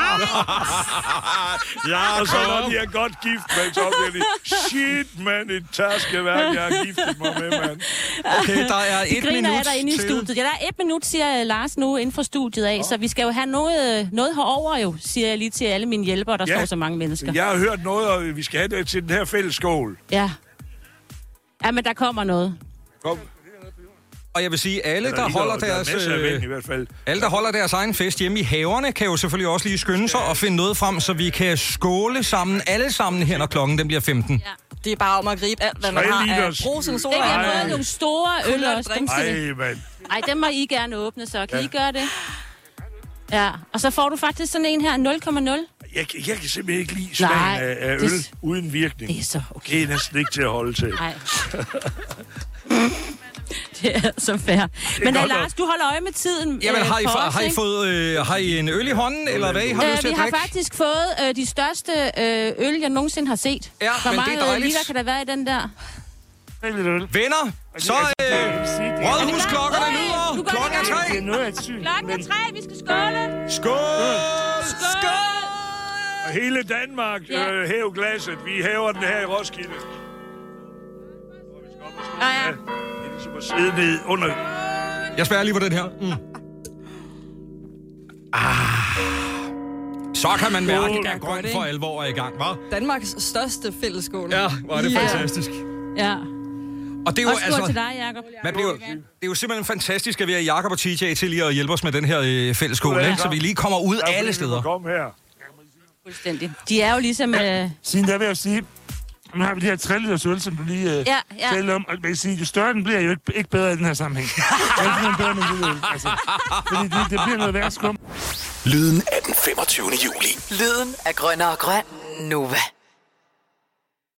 Ja, og så når de er godt gift, man, så bliver de, shit, man, et tærskeværk, jeg har giftet mig med, mand. Okay, der er et minut er der inde i studiet. Ja, der er et minut, siger Lars nu, inden for studiet af, så vi skal jo have noget, noget herover jo, siger jeg lige til alle mine hjælpere, der ja. står så mange mennesker. Jeg har hørt noget, og vi skal have det til den her fælles skål. Ja. Ja, men der kommer noget. Kom. Og jeg vil sige, alle, der, der holder deres, der vand, i hvert fald. alle, der holder deres egen fest hjemme i haverne, kan jo selvfølgelig også lige skynde sig og finde noget frem, så vi kan skåle sammen, alle sammen her, når klokken den bliver femten. Ja. Det er bare om at gribe alt, hvad man har af brusende soda. Det kan jeg nogle store øl også. Dem Ej, mand. Ej, dem må I gerne åbne, så kan ja. I gøre det? Ja, og så får du faktisk sådan en her, nul komma nul. Jeg, jeg kan simpelthen ikke lide smagen Nej, af, af øl det, uden virkning. Det er så okay. Det er næsten ikke til at holde til. Nej. Det er så fair. Men da, Lars, du holder øje med tiden. Jamen, har I, for os, har I fået øh, har I en øl i hånden, eller hvad I har øh, lyst til at Vi har faktisk fået øh, de største øh, øl, jeg nogensinde har set. Ja, Hvor men meget det er dejligt. liter kan der være i den der? Venner, så øh, rådhusklokkerne lyder. Klokken er tre. Klokken er tre, vi skal skåle. Skål! Skål! Og hele Danmark ja. øh, hæv glasset. Vi hæver den her i Roskilde. Ja, ja. Som at sidde ned under... Jeg spærrer lige på den her. Mm. Ah. Så kan man mærke, at oh, grøn for alvor er i gang, hva'? Danmarks største fællesskål. Ja, hvor er det ja. fantastisk. Ja. Og det er jo også altså... til dig, Jacob. Man bliver, det er jo simpelthen fantastisk, at vi har Jacob og T J til lige at hjælpe os med den her øh, fællesskål, ikke? Så vi lige kommer ud ja, alle steder. Kom her. Fuldstændig. De er jo ligesom... Ja. Øh... Siden der vil jeg sige... Nu har vi de her tre liters øl, som du lige uh, ja, ja. talte om. Og jeg vil sige, jo større den bliver, jo ikke, ikke bedre i den her sammenhæng. Det er ikke bedre med lille øl, altså. Fordi det, det bliver noget værre skum. Lyden af den femogtyvende juli. Lyden af Grønner og Grøn. Nova.